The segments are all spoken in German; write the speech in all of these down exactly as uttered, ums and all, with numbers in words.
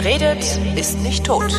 Wer redet, ist nicht tot.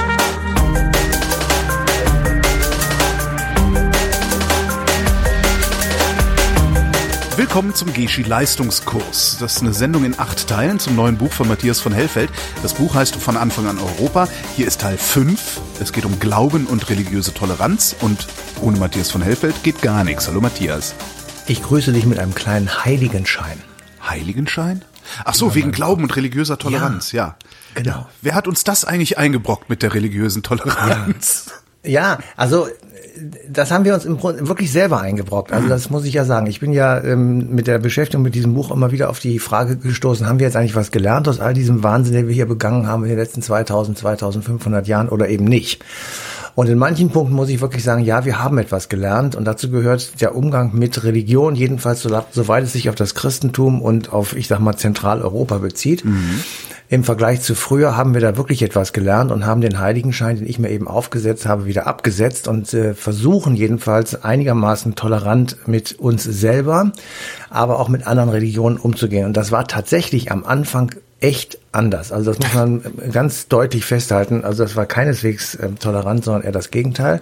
Willkommen zum Geschi-Leistungskurs. Das ist eine Sendung in acht Teilen zum neuen Buch von Matthias von Hellfeld. Das Buch heißt Von Anfang an Europa. Hier ist Teil fünf. Es geht um Glauben und religiöse Toleranz. Und ohne Matthias von Hellfeld geht gar nichts. Hallo Matthias. Ich grüße dich mit einem kleinen Heiligenschein. Heiligenschein? Ach so, ja, wegen Glauben und religiöser Toleranz, ja. ja. Genau. Wer hat uns das eigentlich eingebrockt mit der religiösen Toleranz? Ja, ja, also das haben wir uns im Grunde wirklich selber eingebrockt. Also das muss ich ja sagen. Ich bin ja ähm, mit der Beschäftigung mit diesem Buch immer wieder auf die Frage gestoßen, haben wir jetzt eigentlich was gelernt aus all diesem Wahnsinn, den wir hier begangen haben in den letzten zweitausend, zweitausendfünfhundert Jahren oder eben nicht? Und in manchen Punkten muss ich wirklich sagen, ja, wir haben etwas gelernt und dazu gehört der Umgang mit Religion, jedenfalls soweit es sich auf das Christentum und auf, ich sag mal, Zentraleuropa bezieht. Mhm. Im Vergleich zu früher haben wir da wirklich etwas gelernt und haben den Heiligenschein, den ich mir eben aufgesetzt habe, wieder abgesetzt und äh, versuchen jedenfalls einigermaßen tolerant mit uns selber, aber auch mit anderen Religionen umzugehen. Und das war tatsächlich am Anfang echt anders. Also das muss man ganz deutlich festhalten. Also das war keineswegs äh, tolerant, sondern eher das Gegenteil.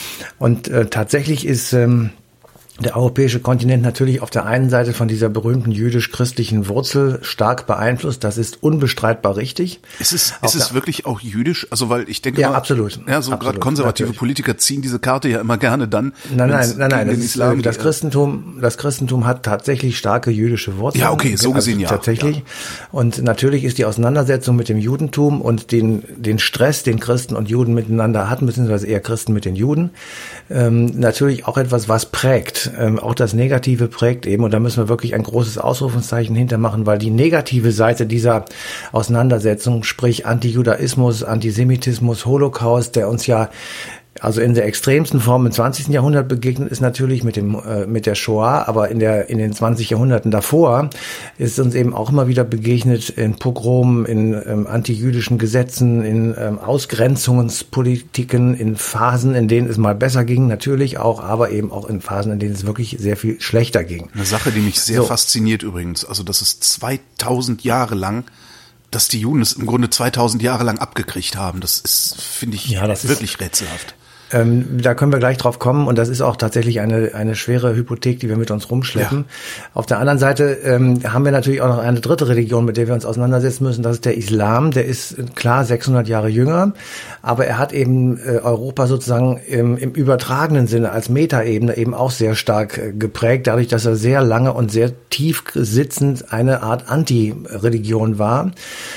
Und äh, tatsächlich ist ähm, der europäische Kontinent natürlich auf der einen Seite von dieser berühmten jüdisch-christlichen Wurzel stark beeinflusst. Das ist unbestreitbar richtig. Ist es, ist es wirklich auch jüdisch? Also weil ich denke ja, mal, absolut. Ja, so gerade konservative natürlich. Politiker ziehen diese Karte ja immer gerne dann. Nein, nein, nein, nein. Das, ist, Islam, das Christentum, das Christentum hat tatsächlich starke jüdische Wurzeln. Ja, okay, so gesehen also, ja. Tatsächlich. Ja. Und natürlich ist die Auseinandersetzung mit dem Judentum und den den Stress, den Christen und Juden miteinander hatten, beziehungsweise eher Christen mit den Juden, ähm, natürlich auch etwas, was prägt. Ähm, auch das Negative prägt eben, und da müssen wir wirklich ein großes Ausrufungszeichen hintermachen, weil die negative Seite dieser Auseinandersetzung, sprich Antijudaismus, Antisemitismus, Holocaust, der uns ja also in der extremsten Form im zwanzigsten Jahrhundert begegnet ist natürlich mit dem äh, mit der Shoah, aber in der in den zwanzig Jahrhunderten davor ist uns eben auch immer wieder begegnet in Pogromen, in ähm, antijüdischen Gesetzen, in ähm, Ausgrenzungspolitiken, in Phasen, in denen es mal besser ging, natürlich auch, aber eben auch in Phasen, in denen es wirklich sehr viel schlechter ging. Eine Sache, die mich sehr so. fasziniert übrigens, also das ist zweitausend Jahre lang, dass die Juden es im Grunde zweitausend Jahre lang abgekriegt haben. Das ist, finde ich, ja, das wirklich ist rätselhaft. Ähm, da können wir gleich drauf kommen, und das ist auch tatsächlich eine eine schwere Hypothek, die wir mit uns rumschleppen. Ja. Auf der anderen Seite ähm, haben wir natürlich auch noch eine dritte Religion, mit der wir uns auseinandersetzen müssen. Das ist der Islam. Der ist klar sechshundert Jahre jünger, aber er hat eben äh, Europa sozusagen im, im übertragenen Sinne als Metaebene eben auch sehr stark äh, geprägt, dadurch, dass er sehr lange und sehr tief sitzend eine Art Anti-Religion war.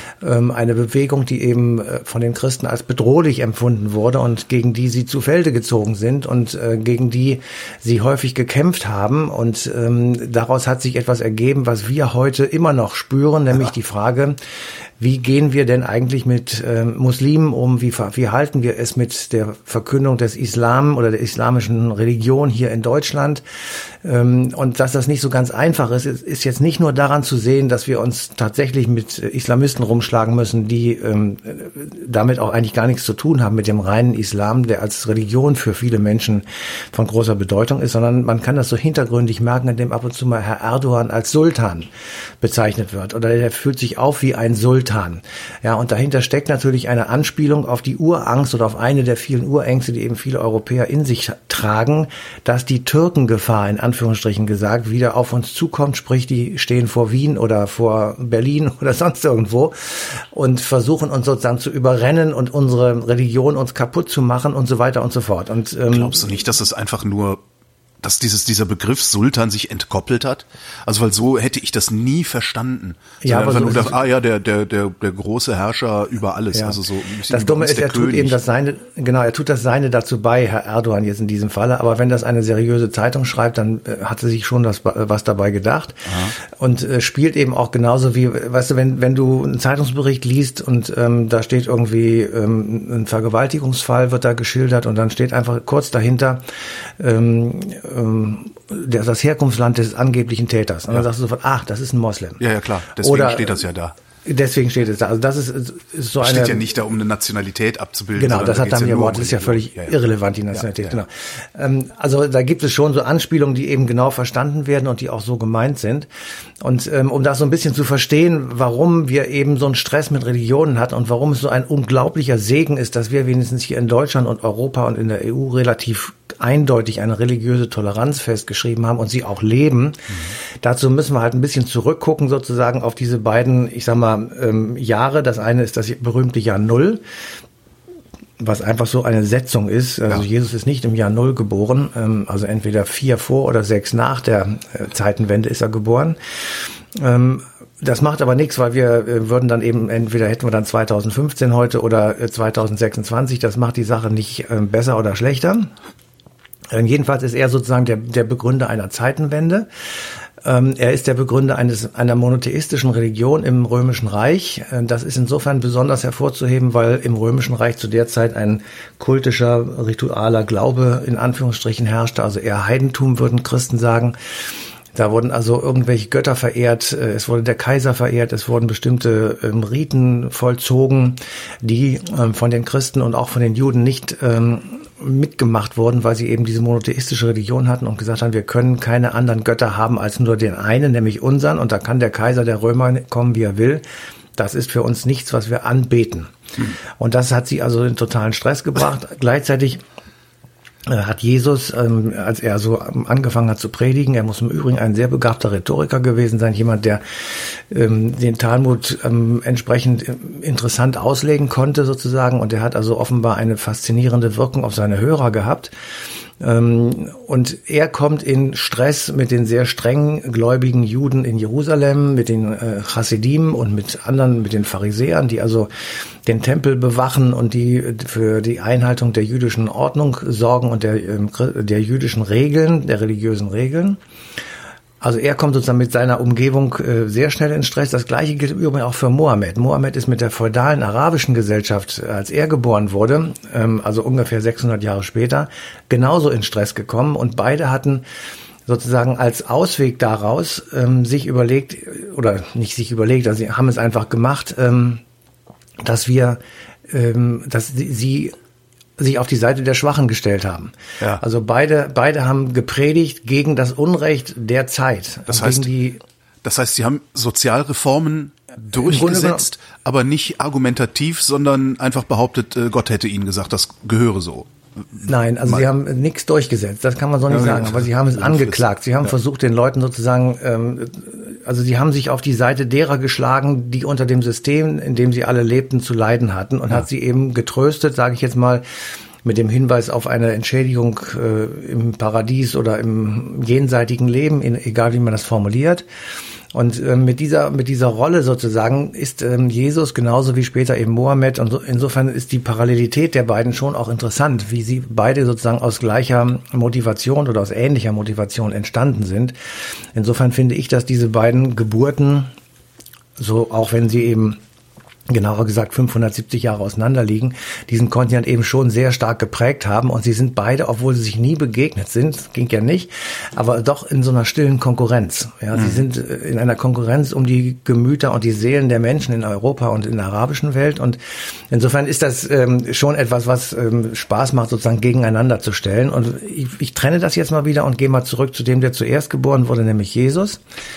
Eine Bewegung, die eben von den Christen als bedrohlich empfunden wurde und gegen die sie zu Felde gezogen sind und äh, gegen die sie häufig gekämpft haben. Und ähm, daraus hat sich etwas ergeben, was wir heute immer noch spüren, nämlich die Frage, wie gehen wir denn eigentlich mit äh, Muslimen um? Wie, wie halten wir es mit der Verkündung des Islam oder der islamischen Religion hier in Deutschland? Ähm, und dass das nicht so ganz einfach ist, ist jetzt nicht nur daran zu sehen, dass wir uns tatsächlich mit Islamisten rumschlagen müssen, die ähm, damit auch eigentlich gar nichts zu tun haben mit dem reinen Islam, der als Religion für viele Menschen von großer Bedeutung ist, sondern man kann das so hintergründig merken, indem ab und zu mal Herr Erdogan als Sultan bezeichnet wird. Oder er fühlt sich auf wie ein Sultan. Ja, und dahinter steckt natürlich eine Anspielung auf die Urangst oder auf eine der vielen Urängste, die eben viele Europäer in sich tragen, dass die Türkengefahr, in Anführungsstrichen gesagt, wieder auf uns zukommt, sprich, die stehen vor Wien oder vor Berlin oder sonst irgendwo und versuchen uns sozusagen zu überrennen und unsere Religion uns kaputt zu machen und so weiter und so fort. Und ähm, glaubst du nicht, dass es einfach nur dass dieses dieser Begriff Sultan sich entkoppelt hat? Also weil so hätte ich das nie verstanden. So ja, aber so nur das, ah ja, der der der der große Herrscher über alles. Ja. Also so das Dumme ist, er König. tut eben das Seine, genau, er tut das Seine dazu bei, Herr Erdogan jetzt in diesem Falle. Aber wenn das eine seriöse Zeitung schreibt, dann äh, hat er sich schon das was dabei gedacht. Aha. Und äh, spielt eben auch genauso wie, weißt du, wenn wenn du einen Zeitungsbericht liest und ähm, da steht irgendwie ähm, ein Vergewaltigungsfall wird da geschildert und dann steht einfach kurz dahinter ähm, das Herkunftsland des angeblichen Täters. Und dann ja. sagst du sofort, ach, das ist ein Moslem. Ja, ja, klar. Deswegen Oder, steht das ja da. Deswegen steht es da. Also das ist, ist so eine. Steht ja nicht da, um eine Nationalität abzubilden. Genau, das hat dann ja Wort. Das ist ja völlig ja, ja. irrelevant, die Nationalität. Ja, ja. Genau. Ähm, also da gibt es schon so Anspielungen, die eben genau verstanden werden und die auch so gemeint sind. Und ähm, um das so ein bisschen zu verstehen, warum wir eben so einen Stress mit Religionen hatten und warum es so ein unglaublicher Segen ist, dass wir wenigstens hier in Deutschland und Europa und in der E U relativ eindeutig eine religiöse Toleranz festgeschrieben haben und sie auch leben. Mhm. Dazu müssen wir halt ein bisschen zurückgucken sozusagen auf diese beiden, ich sag mal, ähm, Jahre. Das eine ist das berühmte Jahr Null, was einfach so eine Setzung ist. Also ja. Jesus ist nicht im Jahr Null geboren, ähm, also entweder vier vor oder sechs nach der äh, Zeitenwende ist er geboren. Ähm, Das macht aber nichts, weil wir äh, würden dann eben, entweder hätten wir dann zweitausendfünfzehn heute oder äh, zweitausendsechsundzwanzig, das macht die Sache nicht äh, besser oder schlechter. Ähm, jedenfalls ist er sozusagen der, der Begründer einer Zeitenwende. Ähm, er ist der Begründer eines, einer monotheistischen Religion im Römischen Reich. Äh, das ist insofern besonders hervorzuheben, weil im Römischen Reich zu der Zeit ein kultischer, ritualer Glaube in Anführungsstrichen herrschte, also eher Heidentum, würden Christen sagen. Da wurden also irgendwelche Götter verehrt, es wurde der Kaiser verehrt, es wurden bestimmte ähm, Riten vollzogen, die ähm, von den Christen und auch von den Juden nicht ähm, mitgemacht wurden, weil sie eben diese monotheistische Religion hatten und gesagt haben, wir können keine anderen Götter haben als nur den einen, nämlich unseren, und da kann der Kaiser der Römer kommen, wie er will. Das ist für uns nichts, was wir anbeten. Hm. Und das hat sie also in totalen Stress gebracht. Gleichzeitig hat Jesus, ähm, als er so angefangen hat zu predigen, er muss im Übrigen ein sehr begabter Rhetoriker gewesen sein, jemand, der ähm, den Talmud ähm, entsprechend interessant auslegen konnte sozusagen, und er hat also offenbar eine faszinierende Wirkung auf seine Hörer gehabt. Ähm, und er kommt in Stress mit den sehr streng gläubigen Juden in Jerusalem, mit den äh, Chassidim und mit anderen, mit den Pharisäern, die also den Tempel bewachen und die für die Einhaltung der jüdischen Ordnung sorgen und der, der jüdischen Regeln, der religiösen Regeln. Also er kommt sozusagen mit seiner Umgebung äh, sehr schnell in Stress. Das Gleiche gilt übrigens auch für Mohammed. Mohammed ist mit der feudalen arabischen Gesellschaft, als er geboren wurde, ähm, also ungefähr sechshundert Jahre später, genauso in Stress gekommen. Und beide hatten sozusagen als Ausweg daraus ähm, sich überlegt, oder nicht sich überlegt, also sie haben es einfach gemacht, ähm, dass wir, ähm, dass sie sich auf die Seite der Schwachen gestellt haben. Ja. Also beide, beide haben gepredigt gegen das Unrecht der Zeit. Das heißt, die, das heißt, sie haben Sozialreformen durchgesetzt, aber nicht argumentativ, sondern einfach behauptet, Gott hätte ihnen gesagt, das gehöre so. Nein, also Mal. sie haben nichts durchgesetzt, das kann man so nicht ja, sagen, aber sie haben es angeklagt. Sie haben ja. versucht, den Leuten sozusagen, ähm, also sie haben sich auf die Seite derer geschlagen, die unter dem System, in dem sie alle lebten, zu leiden hatten, und ja. hat sie eben getröstet, sage ich jetzt mal, mit dem Hinweis auf eine Entschädigung äh, im Paradies oder im jenseitigen Leben, in, egal wie man das formuliert. Und äh, mit dieser mit dieser Rolle sozusagen ist ähm, Jesus genauso wie später eben Mohammed, und so, insofern ist die Parallelität der beiden schon auch interessant, wie sie beide sozusagen aus gleicher Motivation oder aus ähnlicher Motivation entstanden sind. Insofern finde ich, dass diese beiden Geburten, so auch wenn sie eben genauer gesagt fünfhundertsiebzig Jahre auseinander liegen, diesen Kontinent eben schon sehr stark geprägt haben, und sie sind beide, obwohl sie sich nie begegnet sind, ging ja nicht, aber doch in so einer stillen Konkurrenz. Ja, mhm. Sie sind in einer Konkurrenz um die Gemüter und die Seelen der Menschen in Europa und in der arabischen Welt, und insofern ist das ähm, schon etwas, was ähm, Spaß macht, sozusagen gegeneinander zu stellen. Und ich, ich trenne das jetzt mal wieder und gehe mal zurück zu dem, der zuerst geboren wurde, nämlich Jesus.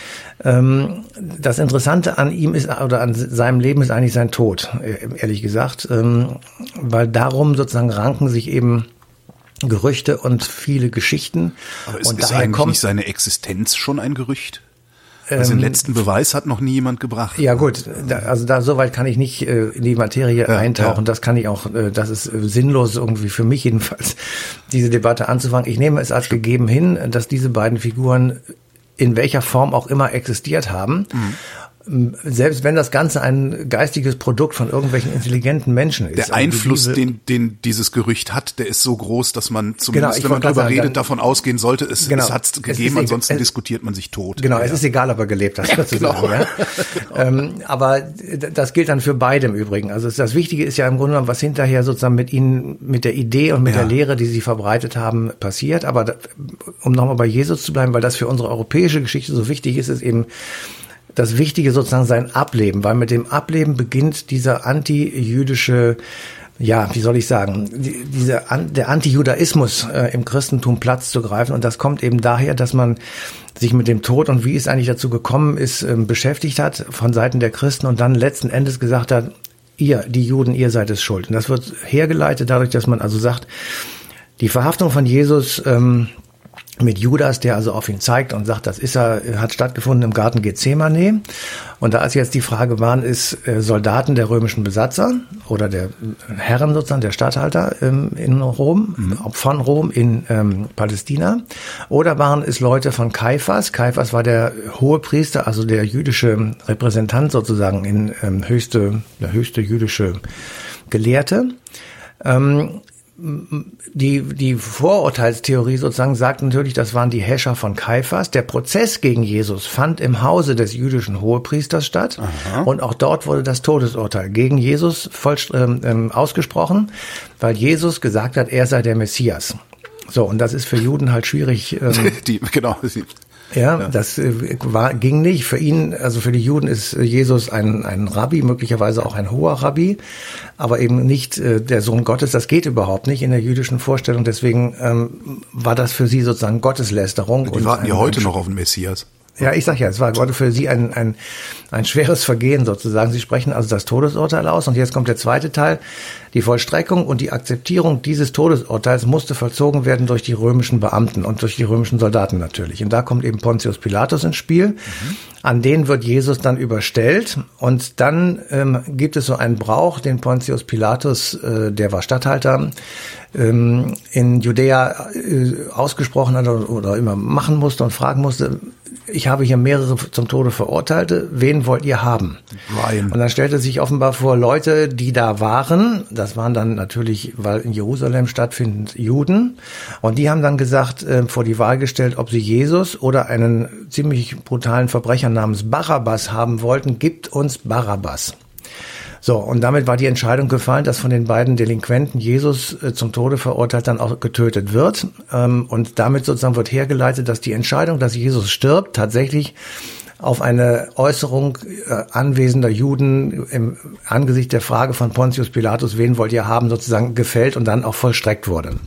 Das Interessante an ihm ist, oder an seinem Leben ist eigentlich sein Tod, ehrlich gesagt, weil darum sozusagen ranken sich eben Gerüchte und viele Geschichten. Aber ist, und ist daher eigentlich kommt nicht seine Existenz schon ein Gerücht? Also den letzten Beweis hat noch nie jemand gebracht. Ja gut, da, also da soweit kann ich nicht äh, in die Materie ja, eintauchen. Ja. Das kann ich auch, äh, das ist äh, sinnlos irgendwie für mich jedenfalls, diese Debatte anzufangen. Ich nehme es als gegeben hin, dass diese beiden Figuren in welcher Form auch immer existiert haben. Mhm. Selbst wenn das Ganze ein geistiges Produkt von irgendwelchen intelligenten Menschen ist. Der Einfluss, diese, den, den dieses Gerücht hat, der ist so groß, dass man zumindest, genau, wenn man darüber sagen, redet, dann, davon ausgehen sollte, es, genau, es hat es gegeben, ansonsten es, diskutiert man sich tot. Genau, ja. Es ist egal, ob er gelebt hat, sozusagen. Genau. Ja. ähm, aber das gilt dann für beide im Übrigen. Also das Wichtige ist ja im Grunde genommen, was hinterher sozusagen mit ihnen, mit der Idee und mit ja. der Lehre, die sie verbreitet haben, passiert. Aber da, um nochmal bei Jesus zu bleiben, weil das für unsere europäische Geschichte so wichtig ist, ist eben das Wichtige sozusagen sein Ableben, weil mit dem Ableben beginnt dieser anti-jüdische, ja, wie soll ich sagen, die, diese, der Antijudaismus äh, im Christentum Platz zu greifen. Und das kommt eben daher, dass man sich mit dem Tod und wie es eigentlich dazu gekommen ist, äh, beschäftigt hat von Seiten der Christen und dann letzten Endes gesagt hat, ihr, die Juden, ihr seid es schuld. Und das wird hergeleitet dadurch, dass man also sagt, die Verhaftung von Jesus ähm, mit Judas, der also auf ihn zeigt und sagt, das ist er, hat stattgefunden im Garten Gethsemane. Und da ist jetzt die Frage, waren es äh, Soldaten der römischen Besatzer oder der Herren sozusagen, der Statthalter ähm, in Rom, mhm. von Rom in ähm, Palästina, oder waren es Leute von Kaiphas? Kaiphas war der Hohepriester, also der jüdische Repräsentant sozusagen in ähm, höchste, der höchste jüdische Gelehrte. Ähm, Die, die Vorurteilstheorie sozusagen sagt natürlich, das waren die Häscher von Kaiphas. Der Prozess gegen Jesus fand im Hause des jüdischen Hohepriesters statt. Aha. Und auch dort wurde das Todesurteil gegen Jesus voll, ähm, ausgesprochen, weil Jesus gesagt hat, er sei der Messias. So, und das ist für Juden halt schwierig. Ähm, die, genau. Ja, ja, das äh, war, ging nicht. Für ihn, also für die Juden ist Jesus ein, ein Rabbi, möglicherweise auch ein hoher Rabbi, aber eben nicht äh, der Sohn Gottes. Das geht überhaupt nicht in der jüdischen Vorstellung. Deswegen ähm, war das für sie sozusagen Gotteslästerung. Die warten ja heute noch auf den Messias. Ja, ich sag ja, es war für sie ein, ein, ein schweres Vergehen sozusagen. Sie sprechen also das Todesurteil aus und jetzt kommt der zweite Teil. Die Vollstreckung und die Akzeptierung dieses Todesurteils musste vollzogen werden durch die römischen Beamten und durch die römischen Soldaten natürlich. Und da kommt eben Pontius Pilatus ins Spiel. Mhm. An den wird Jesus dann überstellt und dann ähm, gibt es so einen Brauch, den Pontius Pilatus, äh, der war Statthalter, ähm, in Judäa äh, ausgesprochen hat oder, oder immer machen musste und fragen musste, ich habe hier mehrere zum Tode Verurteilte, wen wollt ihr haben? Ryan. Und dann stellte sich offenbar vor, Leute, die da waren, das waren dann natürlich, weil in Jerusalem stattfinden, Juden, und die haben dann gesagt, äh, vor die Wahl gestellt, ob sie Jesus oder einen ziemlich brutalen Verbrecher namens Barabbas haben wollten, gibt uns Barabbas. So, und damit war die Entscheidung gefallen, dass von den beiden Delinquenten Jesus äh, zum Tode verurteilt dann auch getötet wird. Ähm, und damit sozusagen wird hergeleitet, dass die Entscheidung, dass Jesus stirbt, tatsächlich auf eine Äußerung äh, anwesender Juden im Angesicht der Frage von Pontius Pilatus, wen wollt ihr haben, sozusagen gefällt und dann auch vollstreckt wurde.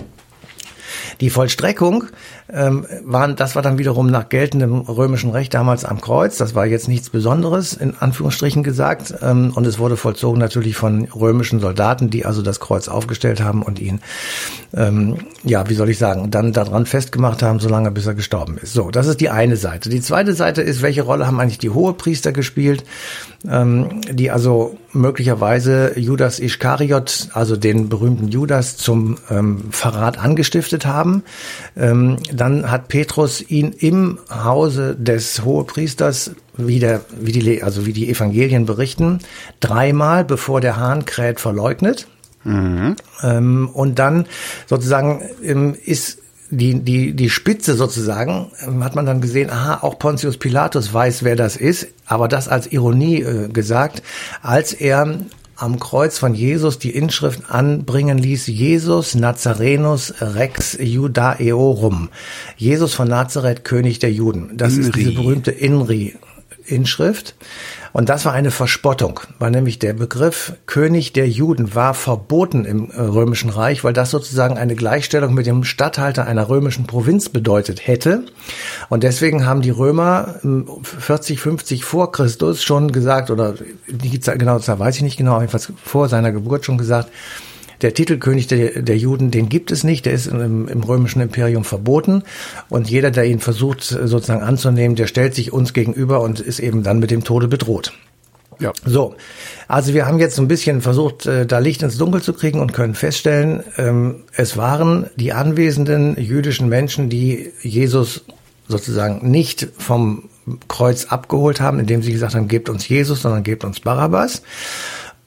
Die Vollstreckung ähm, waren, das war dann wiederum nach geltendem römischen Recht damals am Kreuz. Das war jetzt nichts Besonderes, in Anführungsstrichen gesagt. Ähm, und es wurde vollzogen natürlich von römischen Soldaten, die also das Kreuz aufgestellt haben und ihn, ähm, ja, wie soll ich sagen, dann daran festgemacht haben, solange bis er gestorben ist. So, das ist die eine Seite. Die zweite Seite ist, welche Rolle haben eigentlich die Hohepriester gespielt, ähm, die also möglicherweise Judas Ischkariot, also den berühmten Judas, zum ähm, Verrat angestiftet haben. Ähm, dann hat Petrus ihn im Hause des Hohepriesters, wie der, wie die, also wie die Evangelien berichten, dreimal, bevor der Hahn kräht, verleugnet. Mhm. Ähm, und dann sozusagen ähm, ist die, die, die Spitze sozusagen, ähm, hat man dann gesehen, aha, auch Pontius Pilatus weiß, wer das ist, aber das als Ironie äh, gesagt, als er am Kreuz von Jesus die Inschrift anbringen ließ, Jesus Nazarenus Rex Judaeorum. Jesus von Nazareth, König der Juden. Das Inri. Ist diese berühmte Inri-Inschrift. Und das war eine Verspottung, weil nämlich der Begriff König der Juden war verboten im Römischen Reich, weil das sozusagen eine Gleichstellung mit dem Statthalter einer römischen Provinz bedeutet hätte. Und deswegen haben die Römer vierzig, fünfzig vor Christus schon gesagt, oder die genaue Zahl weiß ich nicht genau, jedenfalls vor seiner Geburt schon gesagt, der Titel König der, der Juden, den gibt es nicht, der ist im, im römischen Imperium verboten und jeder, der ihn versucht sozusagen anzunehmen, der stellt sich uns gegenüber und ist eben dann mit dem Tode bedroht. Ja. So, also wir haben jetzt so ein bisschen versucht, da Licht ins Dunkel zu kriegen und können feststellen, es waren die anwesenden jüdischen Menschen, die Jesus sozusagen nicht vom Kreuz abgeholt haben, indem sie gesagt haben, gebt uns Jesus, sondern gebt uns Barabbas.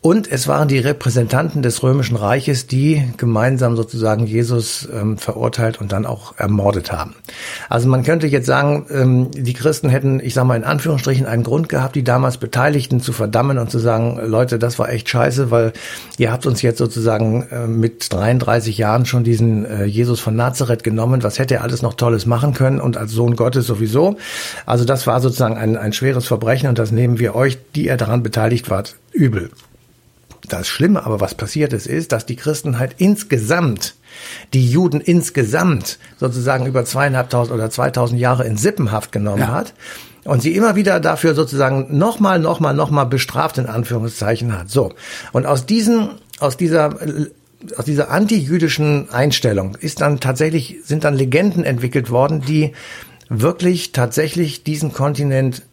Und es waren die Repräsentanten des Römischen Reiches, die gemeinsam sozusagen Jesus ähm, verurteilt und dann auch ermordet haben. Also man könnte jetzt sagen, ähm, die Christen hätten, ich sage mal in Anführungsstrichen, einen Grund gehabt, die damals Beteiligten zu verdammen und zu sagen, Leute, das war echt scheiße, weil ihr habt uns jetzt sozusagen äh, mit dreiunddreißig Jahren schon diesen äh, Jesus von Nazareth genommen. Was hätte er alles noch Tolles machen können und als Sohn Gottes sowieso. Also das war sozusagen ein, ein schweres Verbrechen und das nehmen wir euch, die ihr daran beteiligt wart, übel. Das Schlimme aber, was passiert ist, ist, dass die Christenheit insgesamt, die Juden insgesamt sozusagen über zweieinhalbtausend oder zweitausend Jahre in Sippenhaft genommen ja. hat und sie immer wieder dafür sozusagen nochmal, nochmal, nochmal bestraft in Anführungszeichen hat. So. Und aus diesen, aus dieser, aus dieser anti-jüdischen Einstellung ist dann tatsächlich, sind dann Legenden entwickelt worden, die wirklich tatsächlich diesen Kontinent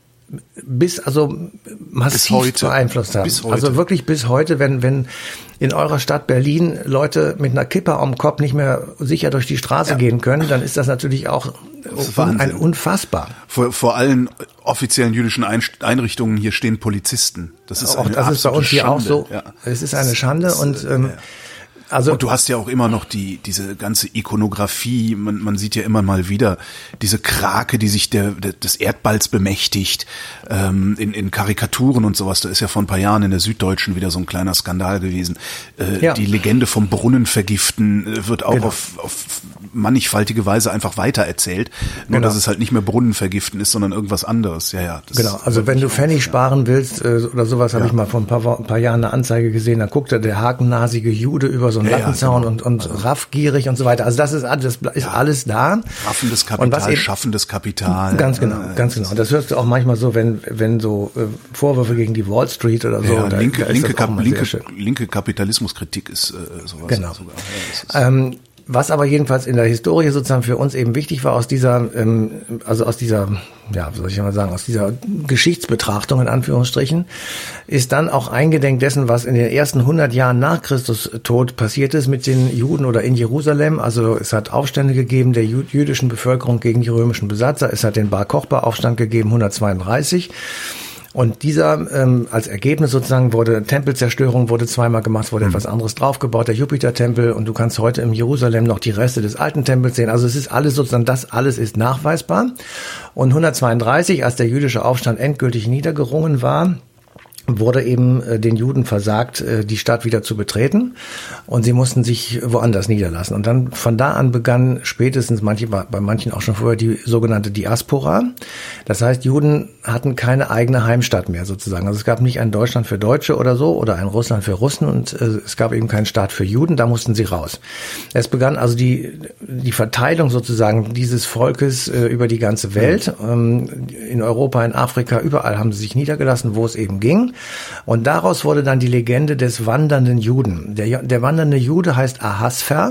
bis also massiv bis heute. beeinflusst haben. Bis heute. Also wirklich bis heute, wenn wenn in eurer Stadt Berlin Leute mit einer Kippe am Kopf nicht mehr sicher durch die Straße ja. gehen können, dann ist das natürlich auch das un, ein unfassbar. Vor, vor allen offiziellen jüdischen Einrichtungen hier stehen Polizisten. Das ist auch eine das ist bei uns hier Schande. auch so. Ja. Es ist eine Schande das, und ähm, ja. Also, und du hast ja auch immer noch die diese ganze Ikonografie, man, man sieht ja immer mal wieder diese Krake, die sich der, der des Erdballs bemächtigt, ähm, in, in Karikaturen und sowas. Da ist ja vor ein paar Jahren in der Süddeutschen wieder so ein kleiner Skandal gewesen. Äh, ja. Die Legende vom Brunnen vergiften äh, wird auch genau. auf, auf mannigfaltige Weise einfach weitererzählt. Nur, genau. dass es halt nicht mehr Brunnen vergiften ist, sondern irgendwas anderes. Ja, ja. Das genau, also wenn du Pfennig sparen willst äh, oder sowas, habe ja. ich mal vor ein paar, ein paar Jahren eine Anzeige gesehen, da guckte der hakennasige Jude über so so ein ja, Lattenzaun ja, genau. und, und raffgierig und so weiter. Also das ist alles, ist ja. alles da. Raffendes Kapital, eben, schaffendes Kapital. Ganz genau, ja, ganz genau. Und das hörst du auch manchmal so, wenn wenn so äh, Vorwürfe gegen die Wall Street oder so. Ja, da, linke, da linke, Kap- linke, linke Kapitalismuskritik ist äh, sowas. Genau. Sogar. Ja, ähm, was aber jedenfalls in der Historie sozusagen für uns eben wichtig war, aus dieser, ähm, also aus dieser, ja, wie soll ich mal sagen, aus dieser Geschichtsbetrachtung in Anführungsstrichen, ist dann auch eingedenk dessen, was in den ersten hundert Jahren nach Christus Tod passiert ist mit den Juden oder in Jerusalem. Also es hat Aufstände gegeben der jüdischen Bevölkerung gegen die römischen Besatzer. Es hat den Bar-Kochba-Aufstand gegeben, hundertzweiunddreißig. Und dieser, ähm, als Ergebnis sozusagen wurde Tempelzerstörung, wurde zweimal gemacht, wurde mhm. etwas anderes draufgebaut, der Jupitertempel, und du kannst heute im Jerusalem noch die Reste des alten Tempels sehen. Also es ist alles sozusagen, das alles ist nachweisbar. Und hundertzweiunddreißig, als der jüdische Aufstand endgültig niedergerungen war, wurde eben äh, den Juden versagt, äh, die Stadt wieder zu betreten, und sie mussten sich woanders niederlassen. Und dann von da an begann spätestens, manche bei manchen auch schon vorher, die sogenannte Diaspora. Das heißt, Juden hatten keine eigene Heimstatt mehr sozusagen. Also es gab nicht ein Deutschland für Deutsche oder so oder ein Russland für Russen, und äh, es gab eben keinen Staat für Juden, da mussten sie raus. Es begann also die die Verteilung sozusagen dieses Volkes äh, über die ganze Welt. Ähm, in Europa, in Afrika, überall haben sie sich niedergelassen, wo es eben ging. Und daraus wurde dann die Legende des wandernden Juden. Der, der wandernde Jude heißt Ahasver.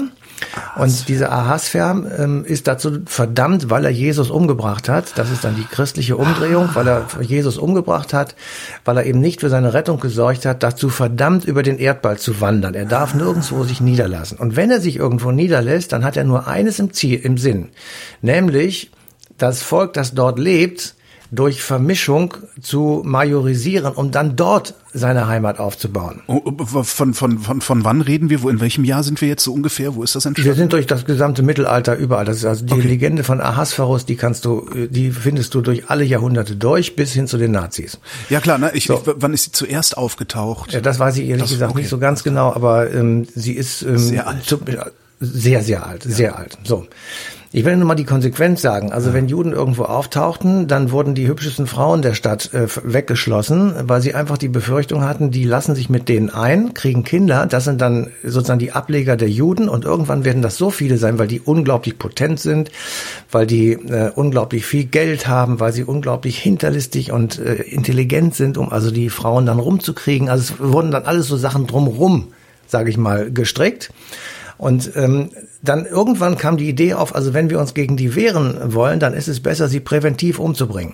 Und dieser Ahasver ähm, ist dazu verdammt, weil er Jesus umgebracht hat. Das ist dann die christliche Umdrehung, weil er Jesus umgebracht hat, weil er eben nicht für seine Rettung gesorgt hat, dazu verdammt, über den Erdball zu wandern. Er darf nirgendwo sich niederlassen. Und wenn er sich irgendwo niederlässt, dann hat er nur eines im Ziel, im Sinn. Nämlich, das Volk, das dort lebt, durch Vermischung zu majorisieren, um dann dort seine Heimat aufzubauen. Von, von, von, von wann reden wir? Wo, in welchem Jahr sind wir jetzt so ungefähr? Wo ist das entstanden? Wir sind durch das gesamte Mittelalter überall. Das ist also die okay. Legende von Ahasverus, die kannst du, die findest du durch alle Jahrhunderte durch, bis hin zu den Nazis. Ja klar, ne? ich, so. ich, wann ist sie zuerst aufgetaucht? Ja, das weiß ich ehrlich das, gesagt okay. nicht so ganz genau, aber ähm, sie ist ähm, sehr alt. Zu, sehr, sehr alt, ja. sehr alt. So. Ich will nur mal die Konsequenz sagen. Also ja. wenn Juden irgendwo auftauchten, dann wurden die hübschesten Frauen der Stadt äh, weggeschlossen, weil sie einfach die Befürchtung hatten, die lassen sich mit denen ein, kriegen Kinder. Das sind dann sozusagen die Ableger der Juden, und irgendwann werden das so viele sein, weil die unglaublich potent sind, weil die äh, unglaublich viel Geld haben, weil sie unglaublich hinterlistig und äh, intelligent sind, um also die Frauen dann rumzukriegen. Also es wurden dann alles so Sachen drumrum, sage ich mal, gestrickt. Und ähm, dann irgendwann kam die Idee auf, also wenn wir uns gegen die wehren wollen, dann ist es besser, sie präventiv umzubringen.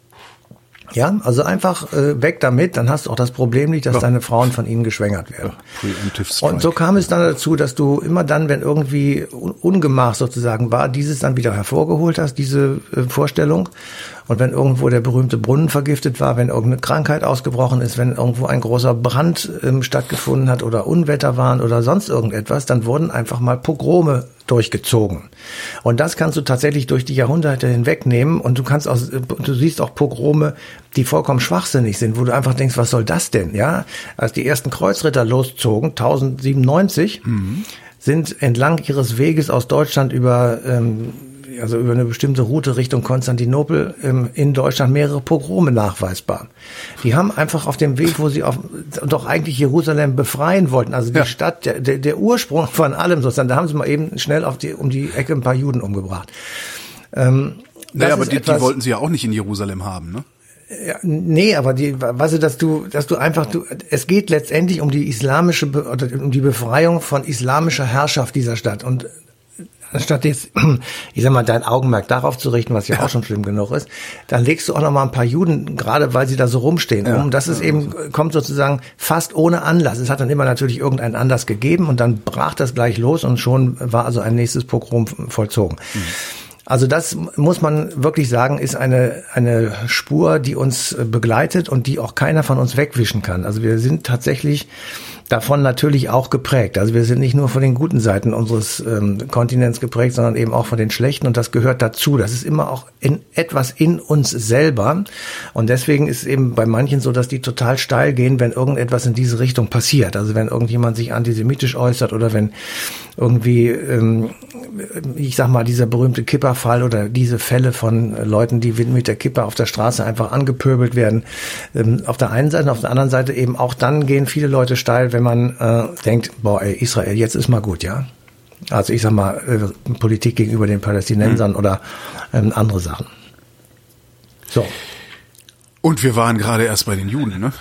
Ja, also einfach äh, weg damit, dann hast du auch das Problem nicht, dass ja. deine Frauen von ihnen geschwängert werden. Ja, und so kam es dann dazu, dass du immer dann, wenn irgendwie Ungemach sozusagen war, dieses dann wieder hervorgeholt hast, diese äh, Vorstellung. Und wenn irgendwo der berühmte Brunnen vergiftet war, wenn irgendeine Krankheit ausgebrochen ist, wenn irgendwo ein großer Brand ähm, stattgefunden hat oder Unwetter waren oder sonst irgendetwas, dann wurden einfach mal Pogrome durchgezogen. Und das kannst du tatsächlich durch die Jahrhunderte hinwegnehmen und du kannst auch, du siehst auch Pogrome, die vollkommen schwachsinnig sind, wo du einfach denkst, was soll das denn, ja? Als die ersten Kreuzritter loszogen, tausendsiebenundneunzig, mhm. sind entlang ihres Weges aus Deutschland über, ähm, also über eine bestimmte Route Richtung Konstantinopel ähm, in Deutschland mehrere Pogrome nachweisbar. Die haben einfach auf dem Weg, wo sie auf, doch eigentlich Jerusalem befreien wollten, also die ja. Stadt, der, der, der Ursprung von allem sozusagen, da haben sie mal eben schnell auf die, um die Ecke ein paar Juden umgebracht. Ähm, naja, aber die, etwas, die wollten sie ja auch nicht in Jerusalem haben, ne? Ja, nee, aber die, weißt du, dass du, dass du einfach, du, es geht letztendlich um die islamische, oder um die Befreiung von islamischer Herrschaft dieser Stadt. Und anstatt jetzt, ich sag mal, dein Augenmerk darauf zu richten, was ja, ja. auch schon schlimm genug ist, dann legst du auch noch mal ein paar Juden, gerade weil sie da so rumstehen, ja. um. Das ist ja, eben, kommt sozusagen fast ohne Anlass. Es hat dann immer natürlich irgendeinen Anlass gegeben und dann brach das gleich los und schon war also ein nächstes Pogrom vollzogen. Mhm. Also das muss man wirklich sagen, ist eine eine Spur, die uns begleitet und die auch keiner von uns wegwischen kann. Also wir sind tatsächlich davon natürlich auch geprägt. Also wir sind nicht nur von den guten Seiten unseres ähm, Kontinents geprägt, sondern eben auch von den schlechten und das gehört dazu. Das ist immer auch in, etwas in uns selber und deswegen ist es eben bei manchen so, dass die total steil gehen, wenn irgendetwas in diese Richtung passiert. Also wenn irgendjemand sich antisemitisch äußert oder wenn irgendwie, ähm, ich sag mal, dieser berühmte Kipperfall oder diese Fälle von Leuten, die mit der Kippe auf der Straße einfach angepöbelt werden. Ähm, auf der einen Seite, auf der anderen Seite eben auch dann gehen viele Leute steil, wenn man äh, denkt, boah, ey, Israel, jetzt ist mal gut, ja. Also ich sag mal, äh, Politik gegenüber den Palästinensern mhm. oder ähm, andere Sachen. So. Und wir waren gerade erst bei den Juden, ne?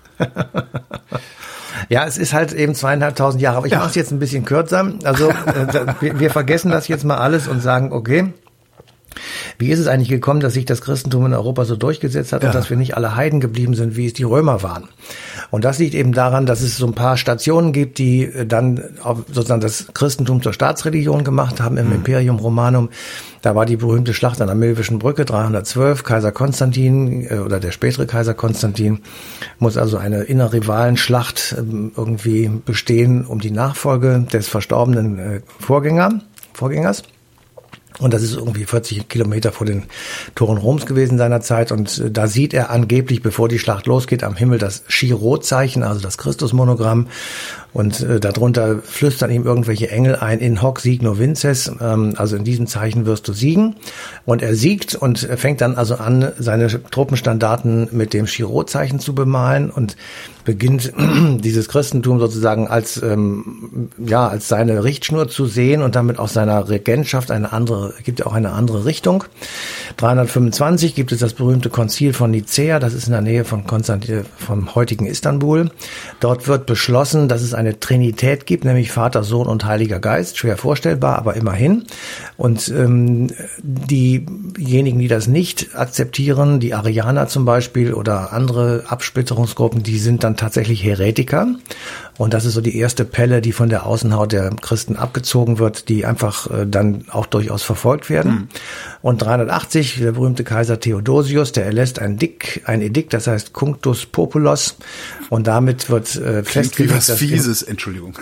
Ja, es ist halt eben zweieinhalbtausend Jahre, aber ich ja. mache es jetzt ein bisschen kürzer. Also äh, wir, wir vergessen das jetzt mal alles und sagen, okay, wie ist es eigentlich gekommen, dass sich das Christentum in Europa so durchgesetzt hat ja. und dass wir nicht alle Heiden geblieben sind, wie es die Römer waren? Und das liegt eben daran, dass es so ein paar Stationen gibt, die dann sozusagen das Christentum zur Staatsreligion gemacht haben im mhm. Imperium Romanum. Da war die berühmte Schlacht an der Milvischen Brücke dreihundertzwölf. Kaiser Konstantin oder der spätere Kaiser Konstantin muss also eine innerrivalenschlacht irgendwie bestehen um die Nachfolge des verstorbenen Vorgänger, Vorgängers. Und das ist irgendwie vierzig Kilometer vor den Toren Roms gewesen seinerzeit. Und da sieht er angeblich, bevor die Schlacht losgeht, am Himmel das Chi-Rho-Zeichen, also das Christusmonogramm. Und äh, darunter flüstern ihm irgendwelche Engel ein, in hoc signo vinces, ähm, also in diesem Zeichen wirst du siegen. Und er siegt und er fängt dann also an, seine Truppenstandarten mit dem Chi-Rho-Zeichen zu bemalen und beginnt dieses Christentum sozusagen als ähm, ja als seine Richtschnur zu sehen und damit auch seiner Regentschaft eine andere, gibt ja auch eine andere Richtung. dreihundertfünfundzwanzig gibt es das berühmte Konzil von Nicäa, das ist in der Nähe von Konstantin, vom heutigen Istanbul. Dort wird beschlossen, dass es eine Trinität gibt, nämlich Vater, Sohn und Heiliger Geist. Schwer vorstellbar, aber immerhin. Und ähm, diejenigen, die das nicht akzeptieren, die Arianer zum Beispiel oder andere Absplitterungsgruppen, die sind dann tatsächlich Heretiker. Und das ist so die erste Pelle, die von der Außenhaut der Christen abgezogen wird, die einfach äh, dann auch durchaus verfolgt werden. Mhm. Und dreihundertachtzig, der berühmte Kaiser Theodosius, der erlässt ein Dick, ein Edikt, das heißt Cunctus Populos. Und damit wird äh, festgelegt, wie was Fieses, Entschuldigung.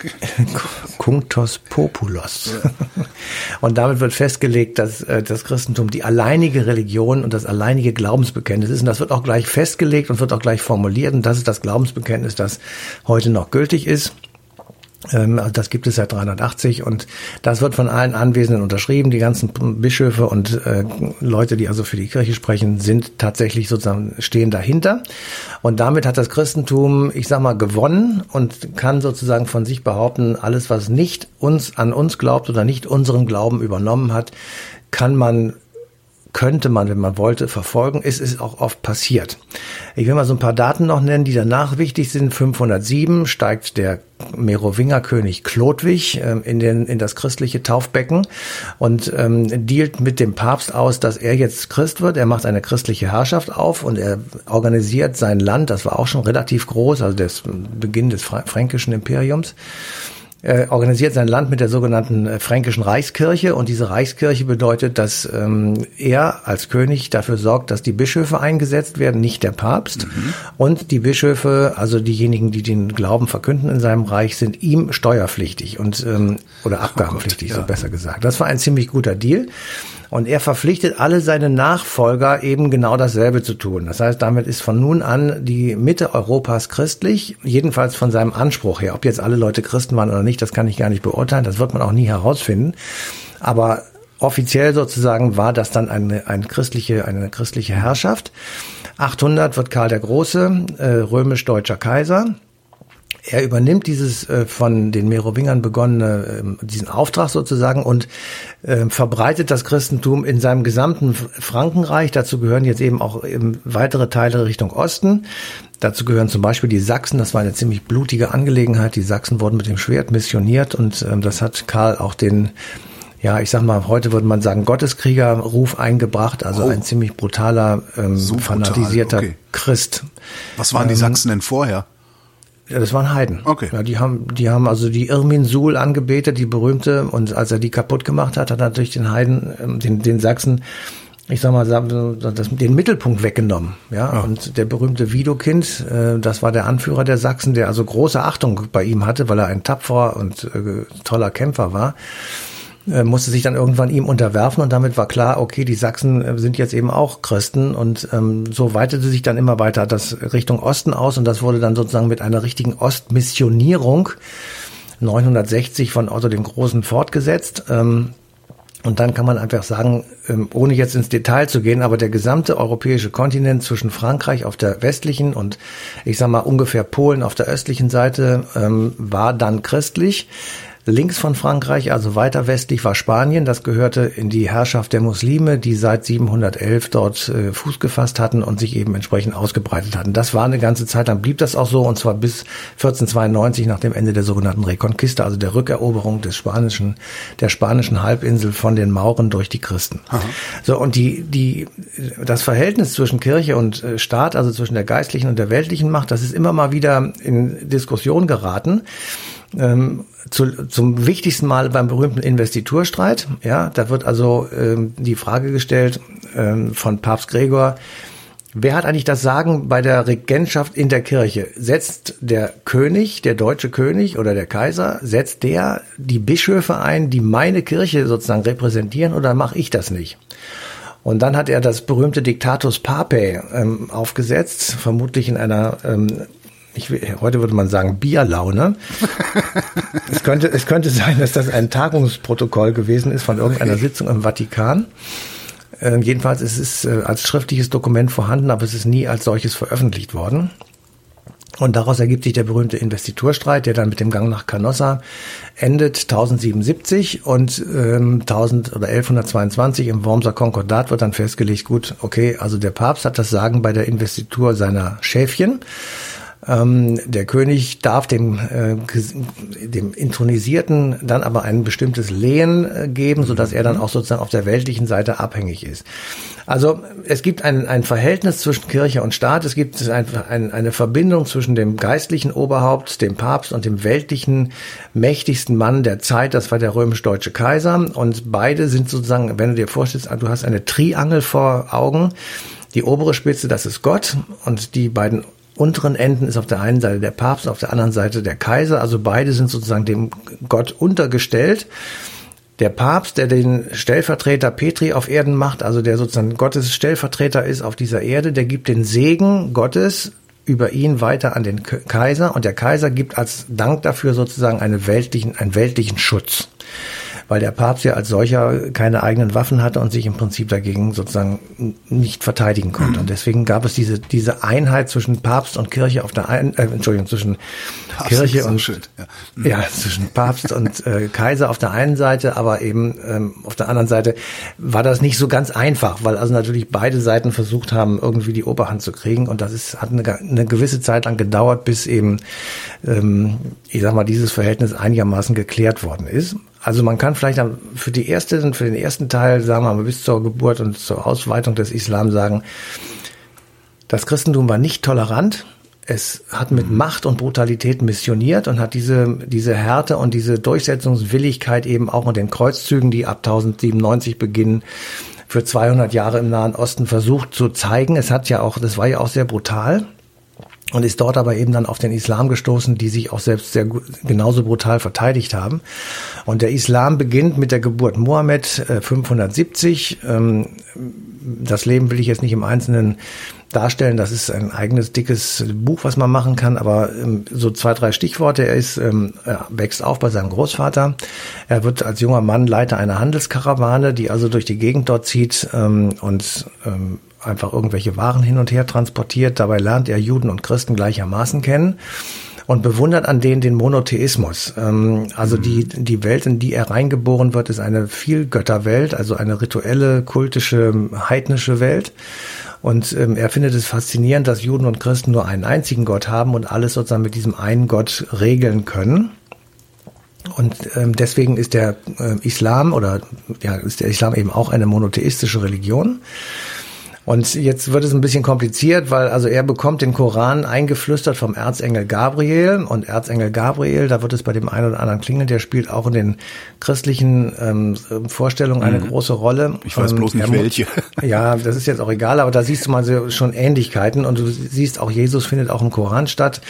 Cunctus Populos. Ja. Und damit wird festgelegt, dass äh, das Christentum die alleinige Religion und das alleinige Glaubensbekenntnis ist. Und das wird auch gleich festgelegt und wird auch gleich formuliert. Und das ist das Glaubensbekenntnis, das heute noch gültig ist. Ähm, also das gibt es seit dreihundertachtzig und das wird von allen Anwesenden unterschrieben. Die ganzen Bischöfe und äh, Leute, die also für die Kirche sprechen, sind tatsächlich sozusagen, stehen dahinter. Und damit hat das Christentum, ich sag mal, gewonnen und kann sozusagen von sich behaupten, alles, was nicht uns an uns glaubt oder nicht unseren Glauben übernommen hat, kann man könnte man, wenn man wollte, verfolgen. Es ist auch oft passiert. Ich will mal so ein paar Daten noch nennen, die danach wichtig sind. fünfhundertsieben steigt der Merowingerkönig Chlodwig ähm, in, den, in das christliche Taufbecken und ähm, dealt mit dem Papst aus, dass er jetzt Christ wird. Er macht eine christliche Herrschaft auf und er organisiert sein Land. Das war auch schon relativ groß, also der Beginn des Fränkischen Imperiums. Er organisiert sein Land mit der sogenannten äh, Fränkischen Reichskirche und diese Reichskirche bedeutet, dass ähm, er als König dafür sorgt, dass die Bischöfe eingesetzt werden, nicht der Papst. Mhm. Und die Bischöfe, also diejenigen, die den Glauben verkünden in seinem Reich, sind ihm steuerpflichtig und ähm, oder abgabenpflichtig, oh Gott, ja. so besser gesagt. Das war ein ziemlich guter Deal. Und er verpflichtet alle seine Nachfolger eben genau dasselbe zu tun. Das heißt, damit ist von nun an die Mitte Europas christlich, jedenfalls von seinem Anspruch her. Ob jetzt alle Leute Christen waren oder nicht, das kann ich gar nicht beurteilen, das wird man auch nie herausfinden. Aber offiziell sozusagen war das dann eine, eine christliche, eine christliche Herrschaft. achthundert wird Karl der Große, äh, römisch-deutscher Kaiser. Er übernimmt dieses äh, von den Merowingern begonnene, äh, diesen Auftrag sozusagen und äh, verbreitet das Christentum in seinem gesamten Frankenreich. Dazu gehören jetzt eben auch eben weitere Teile Richtung Osten. Dazu gehören zum Beispiel die Sachsen. Das war eine ziemlich blutige Angelegenheit. Die Sachsen wurden mit dem Schwert missioniert und äh, das hat Karl auch den, ja, ich sag mal, heute würde man sagen, Gotteskriegerruf eingebracht. Also oh. ein ziemlich brutaler, ähm, so fanatisierter brutal. Okay. Christ. Was waren die ähm, Sachsen denn vorher? Ja, das waren Heiden. Okay. Ja, die haben, die haben also die Irminsul angebetet, die berühmte, und als er die kaputt gemacht hat, hat er natürlich den Heiden, den, den Sachsen, ich sag mal, das, den Mittelpunkt weggenommen. Ja, oh. Und der berühmte Widukind, das war der Anführer der Sachsen, der also große Achtung bei ihm hatte, weil er ein tapferer und äh, toller Kämpfer war. Musste sich dann irgendwann ihm unterwerfen und damit war klar, okay, die Sachsen sind jetzt eben auch Christen und ähm, so weitete sich dann immer weiter das Richtung Osten aus und das wurde dann sozusagen mit einer richtigen Ostmissionierung neunhundertsechzig von Otto dem Großen fortgesetzt. Ähm, und dann kann man einfach sagen, ähm, ohne jetzt ins Detail zu gehen, aber der gesamte europäische Kontinent zwischen Frankreich auf der westlichen und ich sag mal ungefähr Polen auf der östlichen Seite ähm, war dann christlich. Links von Frankreich, also weiter westlich, war Spanien. Das gehörte in die Herrschaft der Muslime, die seit siebenhundertelf dort äh, Fuß gefasst hatten und sich eben entsprechend ausgebreitet hatten. Das war eine ganze Zeit lang, blieb das auch so, und zwar bis vierzehnhundertzweiundneunzig nach dem Ende der sogenannten Reconquista, also der Rückeroberung des spanischen, der spanischen Halbinsel von den Mauren durch die Christen. Aha. So, und die, die, das Verhältnis zwischen Kirche und Staat, also zwischen der geistlichen und der weltlichen Macht, das ist immer mal wieder in Diskussion geraten. Ähm, zu, zum wichtigsten Mal beim berühmten Investiturstreit. Ja, da wird also ähm, die Frage gestellt ähm, von Papst Gregor: Wer hat eigentlich das Sagen bei der Regentschaft in der Kirche? Setzt der König, der deutsche König oder der Kaiser, setzt der die Bischöfe ein, die meine Kirche sozusagen repräsentieren, oder mache ich das nicht? Und dann hat er das berühmte Dictatus Papae ähm, aufgesetzt, vermutlich in einer ähm, Ich will, heute würde man sagen Bierlaune. es könnte, es könnte sein, dass das ein Tagungsprotokoll gewesen ist von irgendeiner Sitzung im Vatikan. Äh, jedenfalls ist es äh, als schriftliches Dokument vorhanden, aber es ist nie als solches veröffentlicht worden. Und daraus ergibt sich der berühmte Investiturstreit, der dann mit dem Gang nach Canossa endet, tausendsiebenundsiebzig, und ähm, tausend oder elfhundertzweiundzwanzig im Wormser Konkordat wird dann festgelegt, gut, okay, also der Papst hat das Sagen bei der Investitur seiner Schäfchen. Ähm, der König darf dem, äh, dem Intronisierten dann aber ein bestimmtes Lehen äh, geben, sodass er dann auch sozusagen auf der weltlichen Seite abhängig ist. Also es gibt ein, ein Verhältnis zwischen Kirche und Staat, es gibt ein, ein, eine Verbindung zwischen dem geistlichen Oberhaupt, dem Papst, und dem weltlichen mächtigsten Mann der Zeit, das war der römisch-deutsche Kaiser, und beide sind sozusagen, wenn du dir vorstellst, du hast eine Triangel vor Augen, die obere Spitze, das ist Gott, und die beiden unteren Enden ist auf der einen Seite der Papst, auf der anderen Seite der Kaiser. Also beide sind sozusagen dem Gott untergestellt. Der Papst, der den Stellvertreter Petri auf Erden macht, also der sozusagen Gottes Stellvertreter ist auf dieser Erde, der gibt den Segen Gottes über ihn weiter an den Kaiser, und der Kaiser gibt als Dank dafür sozusagen einen weltlichen, einen weltlichen Schutz. Weil der Papst ja als solcher keine eigenen Waffen hatte und sich im Prinzip dagegen sozusagen nicht verteidigen konnte. Und deswegen gab es diese diese Einheit zwischen Papst und Kirche auf der einen, äh, Entschuldigung, zwischen Papst Kirche und schön, ja. Mhm. ja zwischen Papst und äh, Kaiser auf der einen Seite, aber eben ähm, auf der anderen Seite war das nicht so ganz einfach, weil also natürlich beide Seiten versucht haben, irgendwie die Oberhand zu kriegen, und das ist hat eine, eine gewisse Zeit lang gedauert, bis eben ähm, ich sag mal dieses Verhältnis einigermaßen geklärt worden ist. Also man kann vielleicht für die erste, für den ersten Teil, sagen wir mal, bis zur Geburt und zur Ausweitung des Islam sagen, das Christentum war nicht tolerant. es hat mit Macht und Brutalität missioniert und hat diese, diese Härte und diese Durchsetzungswilligkeit eben auch in den Kreuzzügen, die ab tausendsiebenundneunzig beginnen, für zweihundert Jahre im Nahen Osten versucht zu zeigen. Es hat ja auch, das war ja auch sehr brutal. Und ist dort aber eben dann auf den Islam gestoßen, die sich auch selbst sehr genauso brutal verteidigt haben. Und der Islam beginnt mit der Geburt Mohammed äh, fünfhundertsiebzig. Ähm, das Leben will ich jetzt nicht im Einzelnen darstellen. Das ist ein eigenes dickes Buch, was man machen kann. Aber ähm, so zwei, drei Stichworte. Er ist, ähm, er wächst auf bei seinem Großvater. Er wird als junger Mann Leiter einer Handelskarawane, die also durch die Gegend dort zieht ähm, und ähm, einfach irgendwelche Waren hin und her transportiert. Dabei lernt er Juden und Christen gleichermaßen kennen und bewundert an denen den Monotheismus. Also die, die Welt, in die er reingeboren wird, ist eine Vielgötterwelt, also eine rituelle, kultische, heidnische Welt. Und ähm, er findet es faszinierend, dass Juden und Christen nur einen einzigen Gott haben und alles sozusagen mit diesem einen Gott regeln können. Und ähm, deswegen ist der äh, Islam oder ja ist der Islam eben auch eine monotheistische Religion. Und jetzt wird es ein bisschen kompliziert, weil also er bekommt den Koran eingeflüstert vom Erzengel Gabriel. Und Erzengel Gabriel, da wird es bei dem einen oder anderen klingeln, der spielt auch in den christlichen ähm, Vorstellungen eine mhm. große Rolle. Ich weiß bloß nicht ähm, welche. Ja, das ist jetzt auch egal, aber da siehst du mal so schon Ähnlichkeiten. Und du siehst auch, Jesus findet auch im Koran statt.